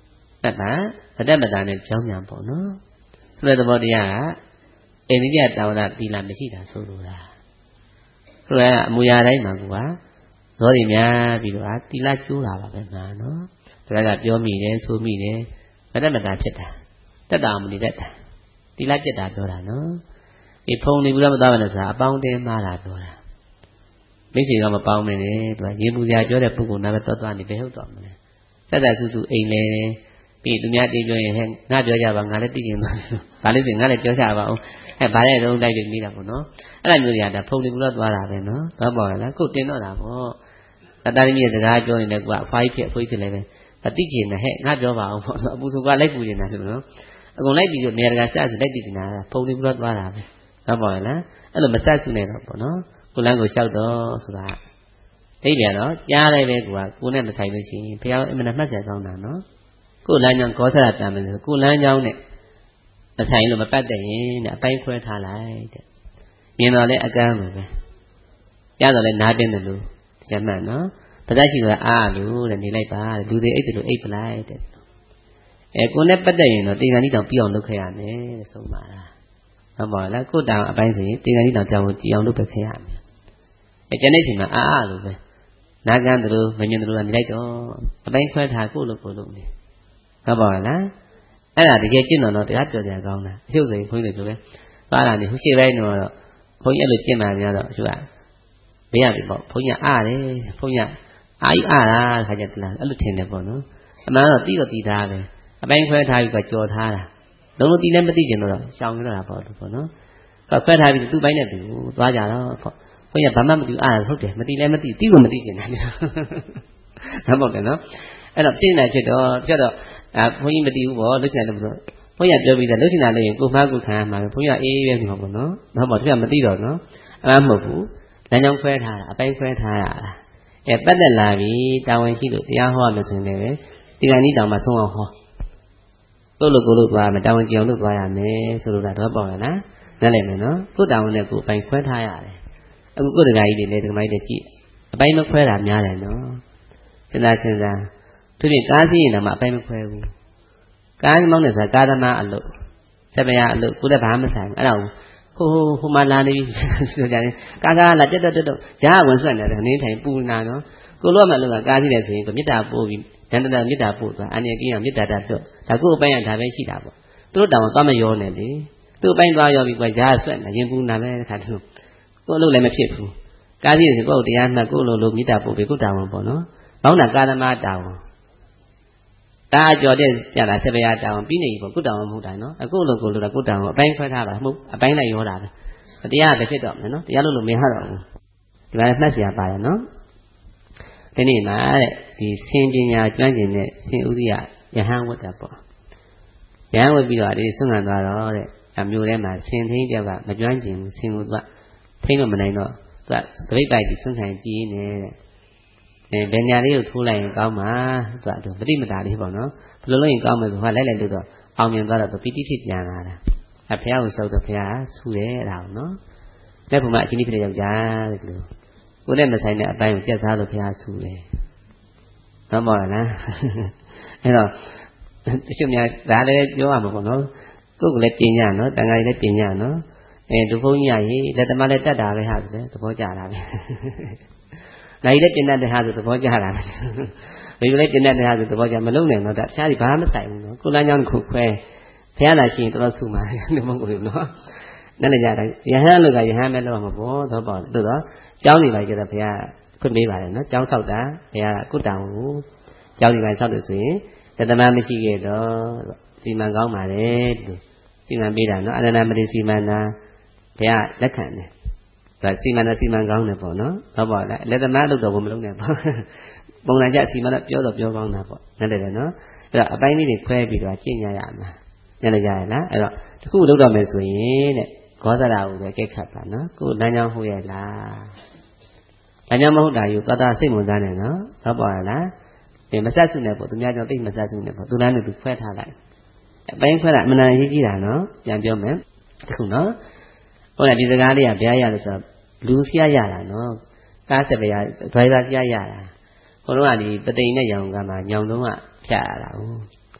တတ်ပါတတ်မတန်နဲ့ကြောင်းပြန်ပေါ့နော်ဆိုတဲ့သဘောတရားကအိန္ဒိယတာဝရသီလမရှိတာဆိုလိုတာဆိုတော့အမူအရာတိုင်းမှာကဇောတွေများပြီးတော့သီလကျိုးတာပါပဲမှာနော်ဒါကပြောမိတယ်ဆိုမိတယ်မတတ်မတန်ဖြစ်တာတက်တာမနေတတ်တာသီလကျက်တာပြောတာနော်ဒီဖုံနေဘူးလားမသားပါနဲ့ဆိုတာအပေါင်းအသင်းမှားတာပြောတာမိတ်ဆွေကမပေါင်းမနေသူကရေပူစရာပြောတဲ့ပုဂ္ဂိုလ်နာပဲတော်တော်နေပဲဟုတ်တော့မလဲဆက်ဆက်စုစုအိမ်လေပြီးသူများတင်ပြောရင်ဟဲ့ငါပြောကြပါငါလည်းသိကျင်ပါဘာလို့ဆိုငါလည်းပြောကြပါအောင်ဟဲ့ဘာလဲတော့လိုက်ပြီးမိတာပေါ့နော်အဲ့လိုမျိုးတွေကဒါဖုံနေဘူးလားသွားတာပဲနော်သွားပေါ်လားကိုတင်တော့တာပေါ့တတရမိရဲ့စကားပြောရင်လည်းကွာအဖွားကြီးဖြစ်အဖွေးဖြစ်လည်းပဲသိကျင်တယ်ဟဲ့ငါပြောပါအောင်ပေါ့အပူဆိုကလိုက်ပူနေတာဆိုတော့အကုန်လိုက်ပြီးတော့နေရာတကာစဆိုလိုက်သိကျင်တာဖုံနေဘူးလားသွားတာပဲသွားပေါ်လားအဲ့လိုမဆက်စုနေတော့ပေါ့နော်ကိုလန်းကိုလျှောက်တော့ဆိုတာဒိဋ္ဌိကတော့ကြားလိုက်ပဲကွာကိုနဲ့မဆိုင်လို့ရှိရင်ဘုရားအမှန်မှတ်ကြကောင်းတာနော်ကိုလမ်းကြောင်းကောသရတံမယ်ဆိုကိုလမ်းကြောင်းနဲ့အဆိုင်လို့မပတ်တဲ့ရင်တဲ့အပိုင်းခွဲထားလိုက်တဲ့မြင်တော့လဲအကန်းလို့ပဲကြားတော့လဲနားတင်းတယ်လို့ရမှန်နော်ပဇတ်ရှိဆိုတာအားလို့တဲ့နေလိုက်ပါလူတွေအိတ်တယ်လို့အိတ်ပလိုက်တဲ့အဲကိုနဲ့ပတ်တဲ့ရင်တော့တေဂန်ကြီးတောင်ပြအောင်လုပ်ခဲ့ရမယ်တဲ့ဆုံးပါလားဟုတ်ပါလားကိုတောင်အပိုင်းဆိုရင်တေဂန်ကြီးတောင်ကြောင်ကိုကြည်အောင်လုပ်ပဲခဲ့ရမယ်အဲကျန်တဲ့ချိန်မှာအားအားလို့ပဲနာကန်းတယ်လို့မမြင်တယ်လို့နေလိုက်တော့အပိုင်းခွဲထားကိုလို့ကိုလို့နေဟုတ်ပါလားအဲ့ဒါတကယ်ကျင့်တော်တော့တရားပြောကြကောင်းတာအကျုပ်ဆိုရင်ခွင်းတွေပြောပဲသွားလာနေဟိုရှိပိုင်းတော့ဘုန်းကြီးအဲ့လိုကျင့်မှများတော့အကျုပ်ကဘေးရပြီပေါ့ဘုန်းကြီးအားတယ်ဘုန်းကြီးအာကြီးအားတာခါကြတလားအဲ့လိုထင်တယ်ပေါ့နော်အမှန်တော့တီးတော့တီးသားပဲအပိုင်းခွဲထားပြီးကကြော်ထားတာလုံးလုံးတီးလည်းမသိကျင်တော့ရှောင်နေတာပေါ့လို့ပေါ့နော်ကခွဲထားပြီးသူ့ပိုင်းနဲ့သူသွားကြတော့ပေါ့ဘုန်းကြီးဘာမှမသိအားဟုတ်တယ်မသိလည်းမသိတီးကိုမသိကျင်တယ်ဟုတ်ပါ့နော်အဲ့တော့ပြင်းနေဖြစ်တော့ပြတော့အဲဘုန်းကြီးမသိဘူးပေါ့လုချင်တယ်လို့ဆိုဘုန်းကြီးပြောပြီးသားလုချင်တာလို့ရင်ကိုမှားကိုခံရမှာပဲဘုန်းကြီးအေးအေးပဲနေမှာပေါ့နော်နောက်မှသူကမသိတော့နော်အမှန်မဟုတ်ဘူးလမ်းကြောင်းခွဲထားတာအပိုင်းခွဲထားရတာအဲပတ်သက်လာပြီတာဝန်ရှိလို့တရားဟောလို့ဆိုရင်လည်းဒီကနေ့တောင်မှဆုံးအောင်ဟောကိုလိုကိုလိုသွားမယ်တာဝန်ကြအောင်လုပ်သွားရမယ်ဆိုလို့တော့ပေါ့လားနားလည်မယ်နော်ကိုတာဝန်နဲ့ကိုအပိုင်းခွဲထားရတယ်အခုကိုတက္ကကြီးတွေလည်းဒီကမိုက်တွေကြည့်အပိုင်းမခွဲတာများတယ်နော်စဉ်းစားစဉ်းစားသူတွေကားစီးရင်တော့အပိုင်းမခွဲဘူးကားမောင်းနေဆိုတာကားသမားအလုပ်စပယ်ရအလုပ်ကိုလည်းဘာမှမဆိုင်ဘူးအဲ့ဒါဟိုဟိုမှလာနေပြီဆိုကြတယ်ကားကားလာတက်တက်တက်တက်ဂျားဝင်ဆွတ်နေတယ်အနေထိုင်ပူနာနော်ကိုလိုမှလို့ကကားစီးတယ်ဆိုရင်ကိုမေတ္တာပို့ပြီးဒန္တတမေတ္တာပို့သွားအန္တရာယ်ကင်းအောင်မေတ္တာတတ်တော့ဒါကိုအပိုင်းကဒါပဲရှိတာပေါ့သူတို့တောင်သွားမရောနဲ့လေသူ့အပိုင်းသွားရောပြီးကွာဂျားဆွတ်နေရင်ပူနာပဲတခါတည်းကိုလို့လည်းမဖြစ်ဘူးကားစီးတယ်ဆိုကိုတရားမှတ်ကိုလိုလိုမေတ္တာပို့ပြီးကိုတာဝန်ပေါ့နော်ဘောင်းတာကားသမားတာဝန်တာကြော်တဲ့ပြတာဆက်ပြရတာအောင်ပြီးနေပြီပေါ့ကုတောင်မဟုတ်တာနော်အခုလိုကိုလိုတာကုတောင်အပိုင်းခွဲထားတာမဟုတ်အပိုင်းလိုက်ရောတာပဲတရားပဲဖြစ်တော့မယ်နော်တရားလို့လို့မရတော့ဘူးဒီမှာနှက်เสียပါတယ်နော်ဒီနေ့မှာတဲ့ဒီစင်ပညာကျွမ်းကျင်တဲ့စင်ဥဒိယယဟန်ဝတ်တာပေါ့ယဟန်ဝတ်ပြီးတော့ဒီဆွမ်းခံသွားတော့တဲ့အမျိုးထဲမှာစင်သိန်းတယောက်ကမကျွမ်းကျင်ဘူးစင်ကိုသူကထိမ့်လို့မနိုင်တော့သူကတပိတ်ပိုက်ပြီးဆွမ်းခံကြည့်နေတဲ့အဲဘယ်ညာလေးကိုထိုးလိုက်ရင်ကောင်းမှာသူကပဋိမတာလေးပေါ့နော်ဘယ်လိုလုပ်ရင်ကောင်းမလဲဆိုတော့လိုက်လိုက်လို့တော့အောင်မြင်သွားတော့ပီတိဖြစ်ပြန်လာတာအဲဘုရားကိုလျှောက်တော့ဘုရားဆူတယ်အဲ့ဒါကိုနော်လက်ဖုံကအချင်းကြီးဖြစ်တဲ့ယောက်ျားတဲ့လို့ကိုယ်နဲ့မဆိုင်တဲ့အပိုင်းကိုကြက်စားလို့ဘုရားဆူတယ်နော်ပေါ့လားအဲ့တော့တချို့များဒါလည်းပြောရမှာပေါ့နော်ကိုယ်ကလည်းပြင်ညနော်တန်ခါးလည်းပြင်ညနော်အဲဒုဘုန်းကြီးကြီးလက်သမားလည်းတတ်တာပဲဟာဆိုတယ်သဘောကျတာပဲနိုင်လည်းပြင်တတ်တဲ့ဟာဆိုသဘောကျတာပဲဘယ်လိုလဲပြင်တတ်တဲ့ဟာဆိုသဘောကျမလုံးနဲ့တော့တခြားဒီဘာမှမဆိုင်ဘူးနော်ကိုလမ်းကြောင်းတစ်ခုခွဲဘုရားလာရှိရင်တော်တော်ဆုမှာလို့မဟုတ်ဘူးနော်နားလည်ကြတယ်ယဟန်လို့ကယဟန်ပဲလို့မှာပေါ့တော့ပေါ့သို့တော့ကျောင်းနေပါကြတော့ဘုရားခွင့်ပေးပါတယ်နော်ကျောင်းဆောက်တာဘုရားကုတောင်ကိုကျောင်းနေပါဆောက်လို့ဆိုရင်တသမမရှိခဲ့တော့စီမံကောင်းပါတယ်ဒီစီမံပေးတာနော်အနန္တမတိစီမံတာဘုရားလက်ခံတယ်ဒါစီမံနဲ့စီမံကောင်းတယ်ပေါ့နော်ဟုတ်ပါလားလက်သမားလို့တော့ဘုံမလုံးနဲ့ပေါ့ပုံစံကြစီမံတော့ပြောတော့ပြောကောင်းတာပေါ့နားလည်တယ်နော်အဲ့တော့အပိုင်းလေးတွေခွဲပြီးတော့ကျင့်ကြရမှာနားလည်ကြရလားအဲ့တော့တခုလုပ်တော့မယ်ဆိုရင်တဲ့ဂောဇရာကိုပဲကြိတ်ခတ်ပါနော်ကိုလမ်းကြောင်းဟုတ်ရဲ့လားလမ်းကြောင်းမဟုတ်တာယူသွားတာစိတ်ဝင်စားနေနော်ဟုတ်ပါလားဒီမဆက်စုနဲ့ပေါ့သူများကြောင့်တိတ်မဆက်စုနဲ့ပေါ့သူလမ်းနဲ့သူခွဲထားလိုက်အပိုင်းခွဲတာအမှန်တန်ရေးကြည့်တာနော်ပြန်ပြောမယ်တခုနော်ဟုတ်လားဒီစကားလေးကဘုရားရလို့ဆိုတော့လူဆရာရတာနော်ကားစပယ်ရဒရိုင်ဘာဆရာရတာဘုန်းတော်ကဒီပသိမ်နဲ့ရောင်ကမှညောင်တုံးကဖြတ်ရတာဟုတ်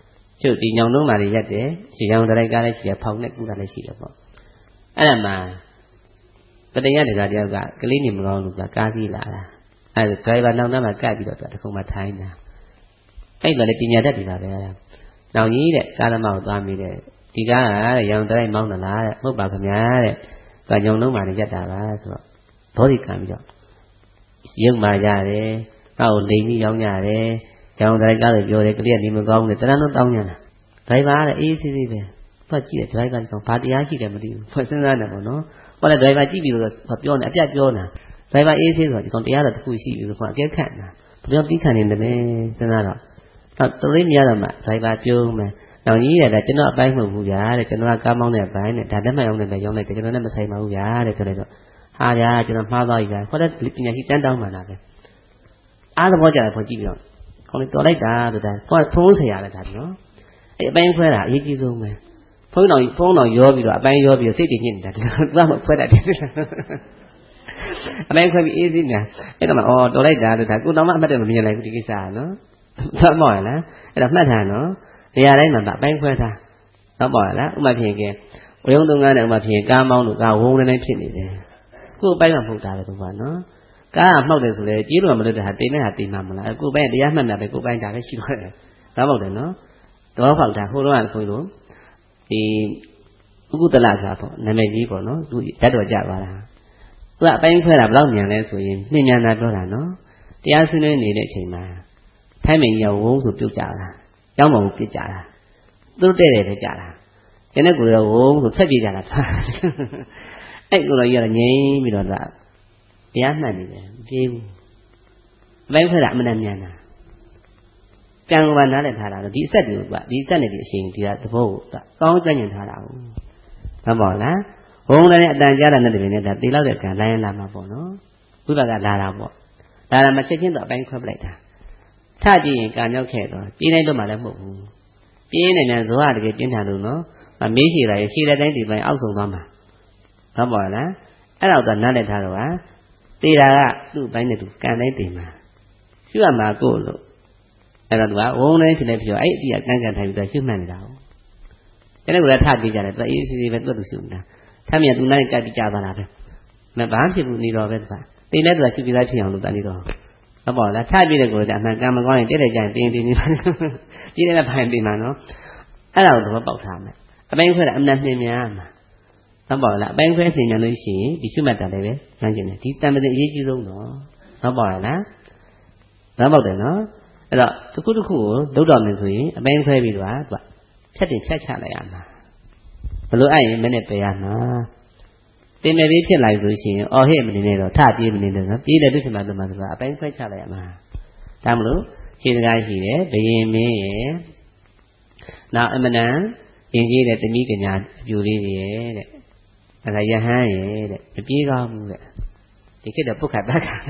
ကျုပ်ဒီညောင်လုံးမာတွေရက်တယ်ခြေချောင်းတိုင်းကားလည်းရှိတယ်ဖောင်နဲ့ကူတာလည်းရှိတယ်ပေါ့အဲ့ဒါမှတတရတကတယောက်ကကလေးနေမကောင်းလို့ကကားကြီးလာတာအဲ့ဒါဒရိုင်ဘာနောက်နှမ်းမှာကပ်ပြီးတော့တခုမှထိုင်းတာအဲ့ဒါလည်းပညာတတ်ပြီပါပဲနောက်ကြီးတဲ့ကားသမားကိုသွားမိတဲ့ဒီကားကတဲ့ရောင်တိုင်းမောင်းသလားတဲ့ဟုတ်ပါခင်ဗျာတဲ့ကညောင်လုံးမာတွေရက်တာပါဆိုတော့ဘောဓိခံပြီးတော့ရုပ်မာရတယ်ဟောလိန်ကြီးရောင်းရတယ်ရောင်တိုင်းကားလည်းပြောတယ်ကလေးကနေမကောင်းတယ်တရံလုံးတောင်းညံတာဒရိုင်ဘာကလည်းအေးအေးဆေးဆေးပဲဖတ်ကြည့်တယ်ဒရိုင်ဘာကောင်ဘာတရားရှိတယ်မသိဘူးဖတ်စဉ်းစားတယ်ပေါ့နော်ဟောလည်းဒရိုင်ဘာကြည့်ပြီးတော့ပြောနေအပြတ်ပြောနေတာဒရိုင်ဘာအေးဆေးဆိုတော့ဒီကောင်တရားတော်တစ်ခုရှိပြီလို့ခေါ်အကဲခတ်နေတာဘယ်လိုပြီးခံနေတယ်လဲစဉ်းစားတော့တော့တရိပ်မရတော့မှဒရိုင်ဘာပြောမယ်နောက်ကြီးတယ်ဒါကျွန်တော်အပိုင်းမဟုတ်ဘူးဗျာတဲ့ကျွန်တော်ကကားမောင်းတဲ့အပိုင်းနဲ့ဒါလက်မှတ်ရောင်းတဲ့ပဲရောင်းလိုက်တယ်ကျွန်တော်လည်းမဆိုင်ပါဘူးဗျာတဲ့ပြောလိုက်တော့ဟာဗျာကျွန်တော်မှားသွားပြီဗျာခေါ်တဲ့ပညာရှိတန်းတောင်းမှလာပဲအားသဘောကျတယ်ခေါ်ကြည့်ပြီးတော့ခေါင်းလေးတော်လိုက်တာဆိုတာဖုန်းဆရာပဲဒါပြီးနော်အဲ့အပိုင်းခွဲတာအရေးကြီးဆုံးပဲဖုန်းတော်ဖုန်းတော်ရောပြီးတော့အပိုင်းရောပြီးတော့စိတ်တည်ညစ်နေတာသူကမှခွဲတတ်တယ်အပိုင်းခွဲပြီးအေးစိနေတာအဲ့တော့မှအော်တော်လိုက်တာဆိုတာကိုတော်မှအမှတ်တယ်မမြင်လိုက်ဘူးဒီကိစ္စကနော်သတ်မော်ရလားအဲ့တော့မှတ်ထားနော်နေရာတိုင်းမှာအပိုင်းခွဲထားသတ်မော်ရလားဥမာဖြစ်ရင်ဝရုံသုံးကားနဲ့ဥမာဖြစ်ရင်ကားမောင်းလို့ကားဝုန်းနေနေဖြစ်နေတယ်ကိုယ်အပိုင်းမှာမဟုတ်တာပဲသူကနော်ကားကမှောက်တယ်ဆိုလေပြေးလို့မလို့တဲ့ဟာတင်းတဲ့ဟာတင်းမှာမလားကိုယ်ပိုင်းတရားမှတ်တာပဲကိုယ်ပိုင်းဒါပဲရှိတော့တယ်ဒါမှမဟုတ်တယ်နော်တော်ဖောက်တာဟိုတော့ကဆိုလို့ဒီဥကုတလကပေါ့နာမည်ကြီးပေါ့နော်သူဓာတ်တော်ကြပါလားသူကအပိုင်းခွဲတာဘယ်လောက်မြန်လဲဆိုရင်နှင်းမြန်တာပြောတာနော်တရားဆွေးနွေးနေတဲ့အချိန်မှာထိုင်းမင်းကြီးဝုန်းဆိုပြုတ်ကြတာကျောင်းပေါ်ကိုပြစ်ကြတာသူတို့တဲ့တယ်ပဲကြတာကျန်တဲ့ကိုယ်တော့ဝုန်းဆိုဖက်ပြကြတာအဲ့ကိုယ်တော်ကြီးကတော့ငြိမ်းပြီးတော့တရားမှတ်နေတယ်မပြေးဘူးအပိုင်းခွဲတာအမှန်တမ်းမြန်တာကံကဘာနားလည်ထားတာတော့ဒီအဆက်တွေကဒီအဆက်နဲ့ဒီအရှင်ဒီကသဘောကိုကောင်းကြညင်ထားတာဟုတ်မှန်ပါလားဘုံလည်းအတန်ကြားတာနဲ့တည်းနဲ့ဒါတေလောက်တဲ့ကံလိုင်းလာမှာပေါ့နော်ဝိပကလာတာပေါ့လာတာမှချက်ချင်းတော့အပိုင်းခွဲပလိုက်တာထကြည့်ရင်ကံရောက်ခဲ့တော့ပြေးလိုက်တော့မှလည်းမဟုတ်ဘူးပြေးနေတယ်ဇောကတကယ်ပြင်းထန်လို့နော်မမေးရှိတာရရှိတဲ့တိုင်းဒီပိုင်းအောက်ဆုံးသွားမှာမှန်ပါလားအဲ့တော့တော့နားလည်ထားတော့ဟာတေတာကသူ့ဘိုင်းနဲ့သူကံတိုင်းတင်မှာရှိရမှာကိုလို့အဲ့တော့သူကဝုန်းတိုင်းဖြစ်နေပြီးတော့အဲ့ဒီကကန်းကန်ထိုင်ပြီးတော့ရှုမှတ်နေတာဟုတ်ကျန်တဲ့ကထပြီးကြတယ်သူအေးစီစီပဲသူ့သူရှုနေတာထမ်းမြန်သူနိုင်ကပ်ပြီးကြပါလားပဲမဘာဖြစ်ဘူးနေတော့ပဲသူကတင်းတဲ့သူကရှုပြီးသားဖြစ်အောင်လို့တန်နေတော့ဟုတ်ပါလားထပြီးတဲ့ကိုယ်ကအမှန်ကံမကောင်းရင်တဲ့တဲ့ကြရင်တင်းတင်းနေပါပြီးတဲ့ဖိုင်ပြီးမှာနော်အဲ့ဒါကိုတော့ပေါက်ထားမယ်အပိုင်းခွဲတာအမှန်နှင်းများမှာဟုတ်ပါလားအပိုင်းခွဲနှင်းများလို့ရှိရင်ဒီရှုမှတ်တာလည်းပဲမှန်းကျင်တယ်ဒီတန်ပတဲ့အရေးကြီးဆုံးတော့ဟုတ်ပါလားဒါပေါက်တယ်နော်အဲ့တော့တစ်ခုတစ်ခုကိုလုပ်တော့မယ်ဆိုရင်အပိုင်းခွဲပြီးတော့သူကဖြတ်တင်ဖြတ်ချလိုက်ရမှာဘလို့အဲ့ရင်မနဲ့ပယ်ရမှာတင်မယ်ပြီးဖြစ်လိုက်ဆိုရှင်အော်ဟဲ့မနေနဲ့တော့ထပြေးမနေနဲ့နော်ပြေးတယ်ပြဖြစ်မှာတော့မှသူကအပိုင်းခွဲချလိုက်ရမှာဒါမလို့ခြေစကားရှိတယ်ဘယင်မင်းရဲ့နောက်အမနံရင်ကြီးတဲ့တမိကညာအပြူလေးတွေရဲ့တဲ့ဒါကယဟန်ရဲ့တဲ့မပြေးကောင်းဘူးတဲ့ဒီခေတ်တော့ပုခတ်တတ်ခါ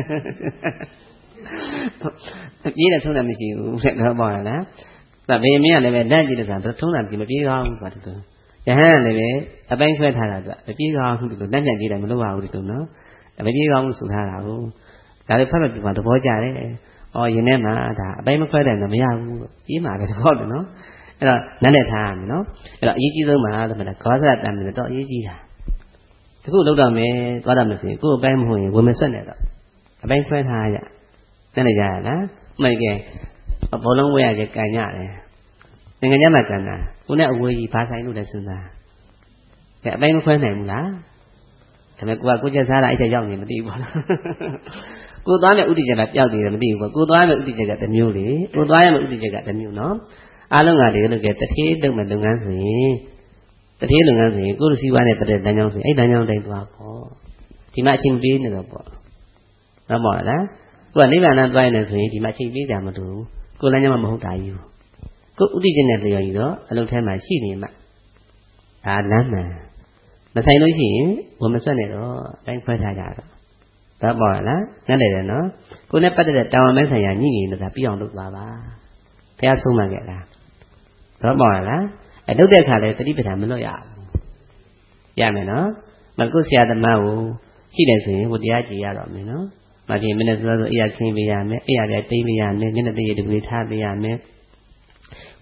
ပြေးတဲ့ထုံးတယ်မရှိဘူးတဲ့တော့ပေါ့လားဒါဘယင်မင်းကလည်းပဲလက်ကြည့်လို့ဆိုတာထုံးတာမရှိမပြေးကောင်းဘူးဆိုတာတူယဟန်လည်းပဲအပိုင်းခွဲထားတာကမပြေးကောင်းဘူးလို့လက်ညံပြေးတယ်မလုပ်ရဘူးဒီလိုနော်မပြေးကောင်းဘူးဆိုထားတာဟုတ်ဒါလည်းဖတ်လို့ဒီမှာသဘောကျတယ်။အော်ယင်းထဲမှာဒါအပိုင်းမခွဲတယ်တော့မရဘူးလို့ပြေးမှာပဲသဘောတယ်နော်။အဲ့တော့နားလည်ထားရမယ်နော်။အဲ့တော့အရေးကြီးဆုံးမှာတော့ခေါ်စရတမ်းတယ်တော့အရေးကြီးတာ။ဒီခုလောက်တော့မယ်သွားတော့မယ်ဆိုရင်ကိုယ်အပိုင်းမဟုတ်ရင်ဝင်မဆက်နဲ့တော့အပိုင်းခွဲထားရ။နားလည်ကြရလား။မှန်ကဲဘောလုံးဝဲရကြကန်ရတယ်။ငငယ်ညမှာကန်တာကိုနဲ့အဝေးကြီးဘာဆိုင်လို့လဲစဉ်းစား။ကဲအပိုင်းမခွဲနိုင်ဘူးလား။ဒါပေမဲ့ကိုကကိုချက်စားတာအဲ့ကျရောက်နေမသိဘူးပေါ့နော်။ကိုသွားမဲ့ဥဒိချက်ကပျောက်နေတယ်မသိဘူးပေါ့ကိုသွားမဲ့ဥဒိချက်ကတစ်မျိုးလေကိုသွားရမဲ့ဥဒိချက်ကတစ်မျိုးနော်အားလုံးကလေလို့ကတထေးတုံမဲ့လုပ်ငန်းဆိုရင်တထေးလုပ်ငန်းဆိုရင်ကိုယ်စီဝါနဲ့တဲ့တန်းချောင်းဆိုရင်အဲ့တန်းချောင်းတိုင်းသွားပေါ့ဒီမှာအချိန်ပေးနေတော့ပေါ့နော်ပေါ့လားကိုကနိဗ္ဗာန်သွားရင်ဆိုရင်ဒီမှာအချိန်ပေးကြမလို့ကိုလည်းညမမဟုတ်တာကြီးကိုဥဒိချက်နဲ့လျော်ကြီးတော့အလုံးထဲမှာရှိနေမှဒါလမ်းမှန်မဆိုင်လို့ရှိရင်ဘုံမဆက်နဲ့တော့တိုင်းခွဲထားကြတော့ဒါပေါ့လားနားလည်တယ်နော်ကိုနဲ့ပတ်သက်တဲ့တာဝန်မဲဆိုင်ရာညှိနေလို့ပြအောင်လုပ်သွားပါဘုရားဆုံးမခဲ့လားဒါပေါ့လားအဲလုပ်တဲ့အခါလဲတတိပဌာန်မလွတ်ရဘူးရမယ်နော်မကုဆရာသမားကိုရှိတယ်ဆိုရင်ဟိုတရားကြည်ရတော့မယ်နော်မဖြစ်မနေ့ဆိုတော့အေးရခင်းပေးရမယ်အေးရလည်းတိမ့်ပေးရမယ်မျက်နှာတည့်ရတူလေးထားပေးရမယ်ဝ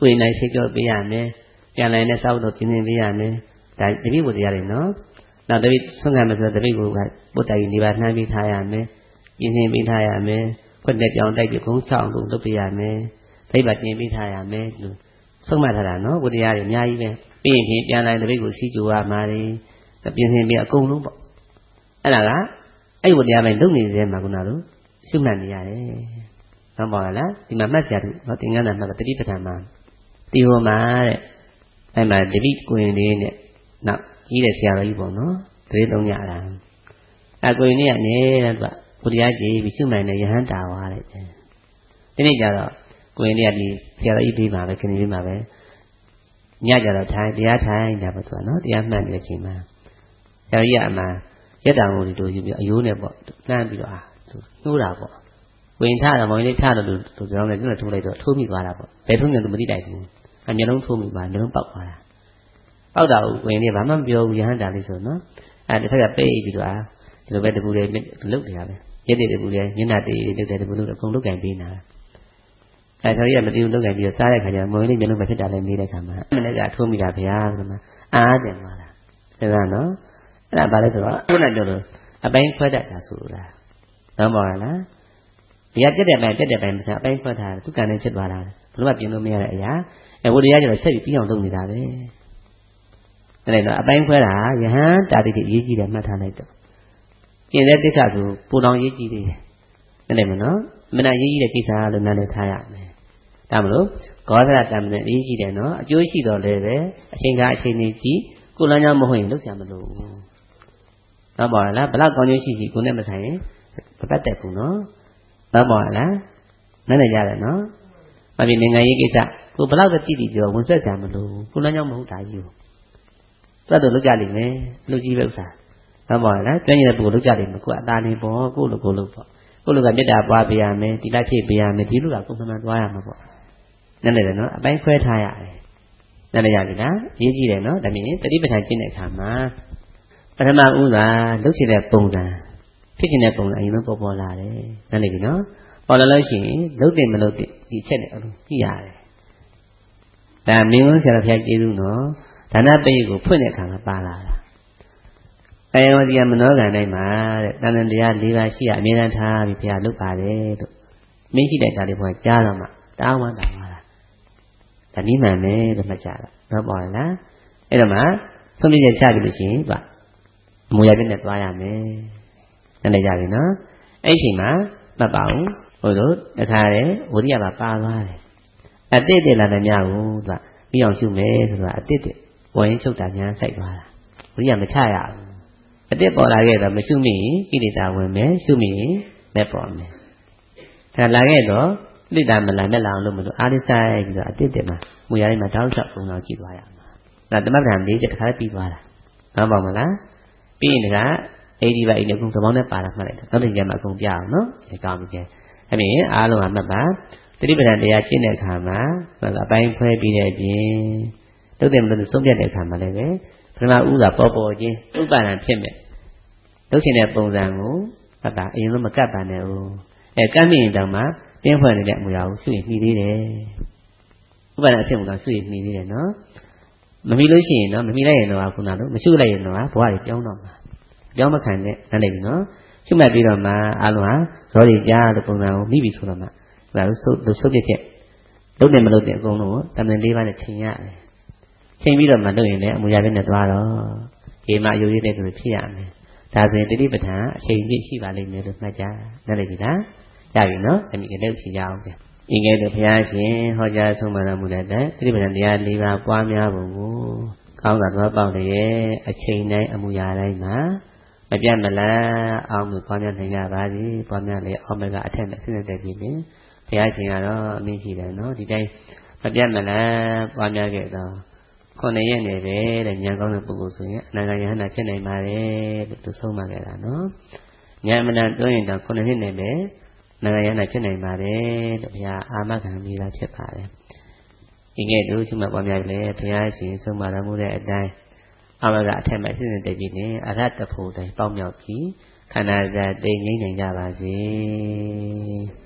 ကိုယ်နိုင်ရှိကြောပေးရမယ်ပြန်လာတဲ့စောက်တော့ပြင်းပြင်းပေးရမယ်ဒါတပိဝတ္တရားတွေနော်နောက်တပိဆုံးကံမဆိုတပိကိုပုတ္တရီနေပါနှမ်းပေးထားရမယ်ပြင်းပြင်းပေးထားရမယ်ဖွက်တဲ့ပြောင်းတိုက်ပြီးခုံးချောင်းလို့လုပ်ပေးရမယ်ဒိဗ္ဗတင်ပေးထားရမယ်လို့ဆုံးမထားတာနော်ဝတ္တရားတွေအများကြီးပဲပြီးရင်ပြန်လာတဲ့တပိကိုစီးကြိုရမှာလေပြင်းပြင်းပေးအကုန်လုံးပေါ့အဲ့ဒါကအဲ့ဝတ္တရားပိုင်းလုပ်နေတဲ့မှာခုနကရှုမှတ်နေရတယ်ဟုတ်ပါလားဒီမှာမှတ်ကြတယ်နော်သင်္ကန်းသာမှတ်တတိပဋ္ဌာန်မှာဒီဟိုမှာတဲ့အဲ့မှာတတိကိုရင်လေးနဲ့နောက်ကြီးတဲ့ဆရာတော်ကြီးပေါ့နော်တတိသုံးရတာအဲ့ကိုရင်လေးကနေတဲ့သူကဘုရားကြီးပြီးရှုမှတ်နေယဟန်တာဝါတဲ့ဒီနေ့ကျတော့ကိုရင်လေးကဒီဆရာတော်ကြီးပြီးပါပဲခင်ဗျပြီးပါပဲညကြတော့ထိုင်တရားထိုင်တာပေါ့သူကနော်တရားမှတ်နေတဲ့အချိန်မှာဆရာကြီးကအမှရက်တောင်ကိုဒီလိုယူပြီးအယိုးနဲ့ပေါ့လှမ်းပြီးတော့အာနှိုးတာပေါ့ဝင်ထားတော့မောင်လေးထားတော့လူလူကြောင်းနဲ့သူ့နဲ့ထိုးလိုက်တော့ထိုးမိသွားတာပေါ့ဘယ်ထိုးနေသူမသိတိုက်ဘူးအမျက်လုံးထိုးမိသွားမျက်လုံးပေါက်သွားတာပေါက်တာကိုဝင်နေဘာမှမပြောဘူးရဟန္တာလေးဆိုနော်အဲတစ်ခါကပိတ်ပြီးတော့ဒီလိုပဲတပူလေးလုတ်နေတာပဲရက်တဲ့တပူလေးမျက်နှာတေးလုတ်တဲ့တပူလုတ်အကုန်လုတ်ကင်ပေးနေတာအဲဆိုရမသိဘူးလုတ်ကင်ပြီးတော့စားတဲ့ခါကျမောင်လေးမျက်လုံးမဖြစ်တာလည်းမေးတဲ့ခါမှာမနေ့ကထိုးမိတာဗျာဆိုတော့အားတယ်သွားတာဒါကနော်အဲ့ဒါဘာလဲဆိုတော့ခုနကပြောလို့အပိုင်းခွဲတတ်တာဆိုလားတော့ပါလားဒီကတက်တဲ့ပိုင်းတက်တဲ့ပိုင်းမစားအပိုင်းခွဲထားသူကံနဲ့ဖြစ်သွားတာဘယ်လိုမှပြင်လို့မရတဲ့အရာအဲဝိရိယကျတော့ဆက်ပြီးပြီးအောင်လုပ်နေတာပဲအဲ့ဒါတော့အပိုင်းခွဲတာယဟန်တာတိတိရေးကြည့်တယ်မှတ်ထားလိုက်တော့ကျင်တဲ့တိခါဆိုပူတောင်ရေးကြည့်သေးတယ်အဲ့ဒါမနော်မနာရေးကြည့်တဲ့ကိစ္စလို့နားလည်ထားရမယ်ဒါမလို့ဂေါသရတံမနဲ့ရေးကြည့်တယ်နော်အကျိုးရှိတော့လည်းပဲအချိန်ကအချိန်ကြီးကြည့်ကိုလမ်းကြောင်းမဟုတ်ရင်လုပ်ဆရာမလို့တော့ပါလားဘလောက်ကောင်းကျိုးရှိရှိကိုနဲ့မဆိုင်ရင်မပတ်သက်ဘူးနော်တော့ပါလားနားလည်ကြတယ်နော်။ဘာဖြစ်နိုင်ငံရေးကိစ္စကိုဘယ်လောက်ပဲကြည့်ကြည့်ပြောဝင်ဆက်ကြမလို့ကိုလမ်းကြောင်းမဟုတ်တာကြီးကိုသတ်တော့လုပ်ကြလိမ့်မယ်လူကြီးပဲဥစ္စာတော့ပါလားကျွမ်းကျင်တဲ့ပုဂ္ဂိုလ်လုပ်ကြလိမ့်မယ်ကိုအသာနေပေါ့ကိုလိုကိုလိုပေါ့ကိုလိုကမေတ္တာပွားပေးရမယ်ဒီလိုက်ဖြည့်ပေးရမယ်ဒီလိုကကိုမှန်မှန်သွားရမှာပေါ့နားလည်တယ်နော်အပိုင်းခွဲထားရတယ်နားလည်ရပြီလားရေးကြည့်တယ်နော်ဒါမြင်တတိပဋ္ဌာန်ကျင့်တဲ့အခါမှာပထမဥစွာလုပ်ချင်တဲ့ပုံစံဖြစ်ချင်တဲ့ပုံစံအရင်ဆုံးပေါ်ပေါ်လာတယ်နားလည်ပြီနော်ပေါ်လာလို့ရှိရင်လုပ်တယ်မလုပ်တယ်ဒီအချက်နဲ့အလုံးကြည့်ရတယ်ဒါမင်းဝန်ဆရာတော်ဖျားကျေးဇူးနော်ဒါနပိယကိုဖွင့်တဲ့အခါမှာပါလာတာအဲဝတိယမနောကံတိုင်းမှာတဲ့တန်တန်တရား၄ပါးရှိရအမြဲတမ်းထားပြီးဘုရားလုပ်ပါတယ်လို့မင်းရှိတဲ့ဒါလေးဘုရားကြားတော့မှတာဝမ်းတာပါလားဒါနိမန်ပဲလို့မှတ်ကြတာတော့ပေါ်လားအဲ့တော့မှဆုံးဖြတ်ချက်ချပြီလို့ရှိရင်ပါအမူအရာပြည့်နဲ့သွားရမယ်နားလည်ကြပြီနော်အဲ့ဒီအချိန်မှာမှတ်ပါဦးဟိုလိုတခါတည်းဝိရိယပါပါသွားတယ်အတိတ်တည်းလာတဲ့ညကိုသူကပြီးအောင်ရှုမယ်ဆိုတော့အတိတ်တည်းဝင်ရင်ချုပ်တာညာစိုက်သွားတာဝိရိယမချရဘူးအတိတ်ပေါ်လာခဲ့တော့မရှုမိရင်ကိလေသာဝင်မယ်ရှုမိရင်လက်ပေါ်မယ်ဒါလာခဲ့တော့ကိလေသာမလာမဲ့လာအောင်လို့မလို့အာရိဆိုင်ပြီးတော့အတိတ်တည်းမှာမူရတိုင်းမှာတောက်လျှောက်ပုံအောင်ကြည့်သွားရမှာဒါတမတ်တန်လေးချက်တခါတည်းပြီးသွားတာဟုတ်ပါမလားပြီးရင်ကအေဒီပါအေဒီကုသမောင်းနဲ့ပါလာမှတ်လိုက်တယ်နောက်တစ်ကြိမ်မှာအကုန်ပြအောင်နော်ဒီကောင်းပြီကျအဲ့ဒီအားလုံးကမှတ်ပါတတိပဋ္ဌာန်တရားကျင့်တဲ့အခါမှာအပိုင်းခွဲပြီးတဲ့အပြင်တုတ်တယ်မလို့ဆုံးဖြတ်တဲ့အခါမှာလည်းပဲပထမဥစွာပေါ်ပေါ်ချင်းဥပါဒံဖြစ်မဲ့လုပ်ရှင်တဲ့ပုံစံကိုမှတ်ပါအရင်ဆုံးမကတ်ပါနဲ့ဦးအဲကတ်မိရင်တောင်မှပြင်းဖွဲ့နေတဲ့အမူအရာကိုရှုရင်မှီသေးတယ်ဥပါဒံအဖြစ်ကိုတော့ရှုရင်မှီသေးတယ်နော်မမှီလို့ရှိရင်တော့မမှီလိုက်ရင်တော့ခုနလိုမရှုလိုက်ရင်တော့ဘဝတွေပြောင်းတော့မှာပြောင်းမခံနဲ့နားလည်ပြီနော်ရှုမှတ်ပြီးတော့မှအလုံးဟာဇောတွေကြားတဲ့ပုံစံကိုမိပြီဆိုတော့မှဒါလို့ဆုပ်လို့ဆုပ်ပြချက်လုပ်တယ်မလုပ်တယ်အကုန်လုံးတမန်လေးပါးနဲ့ချိန်ရတယ်ချိန်ပြီးတော့မှလုပ်ရင်လည်းအမူအရာပဲနဲ့သွားတော့ဒီမှာအယုံရည်တဲ့သူဖြစ်ရမယ်ဒါဆိုရင်တတိပဋ္ဌာန်အချိန်ပြည့်ရှိပါလိမ့်မယ်လို့မှတ်ကြနားလည်ပြီလားရပြီနော်အမိကလည်းချိန်ကြအောင်ပြန်ဤကဲ့သို့ဘုရားရှင်ဟောကြားဆုံးမတော်မူတဲ့တတိပဋ္ဌာန်တရား၄ပါးပွားများပုံကိုကောင်းစွာသဘောပေါက်လျက်အချိန်တိုင်းအမူအရာတိုင်းမှာမပြတ်မလန်းအောင်မှုပွားများနိုင်ကြပါစေပွားများလေအောင်မကအထက်နဲ့ဆင်းသက်ပြီလေဘုရားရှင်ကတော့အမိရှိတယ်နော်ဒီတိုင်းမပြတ်မလန်းပွားများခဲ့တော့ခုနှစ်ရက်နေပဲတဲ့ဉာဏ်ကောင်းတဲ့ပုဂ္ဂိုလ်ဆိုရင်အနာဂတ်ယဟန္တာဖြစ်နိုင်ပါတယ်လို့သူဆုံးမခဲ့တာနော်ဉာဏ်မနာတွင်းရင်တော့ခုနှစ်နှစ်နေပဲအနာဂတ်ယဟန္တာဖြစ်နိုင်ပါတယ်လို့ဘုရားအာမခံမိတာဖြစ်ပါတယ်ဒီကဲ့သို့ရှိမှပွားများလေဘုရားရှင်ဆုံးမတော်မူတဲ့အတိုင်းအမကအထက်မှာဆင်းရဲတဲ့ပြည်နဲ့အရဟတဖို့တိုင်းပေါင်းမြောက်ပြီးခန္ဓာသာတိမ်ငြိမ့်နိုင်ကြပါစေ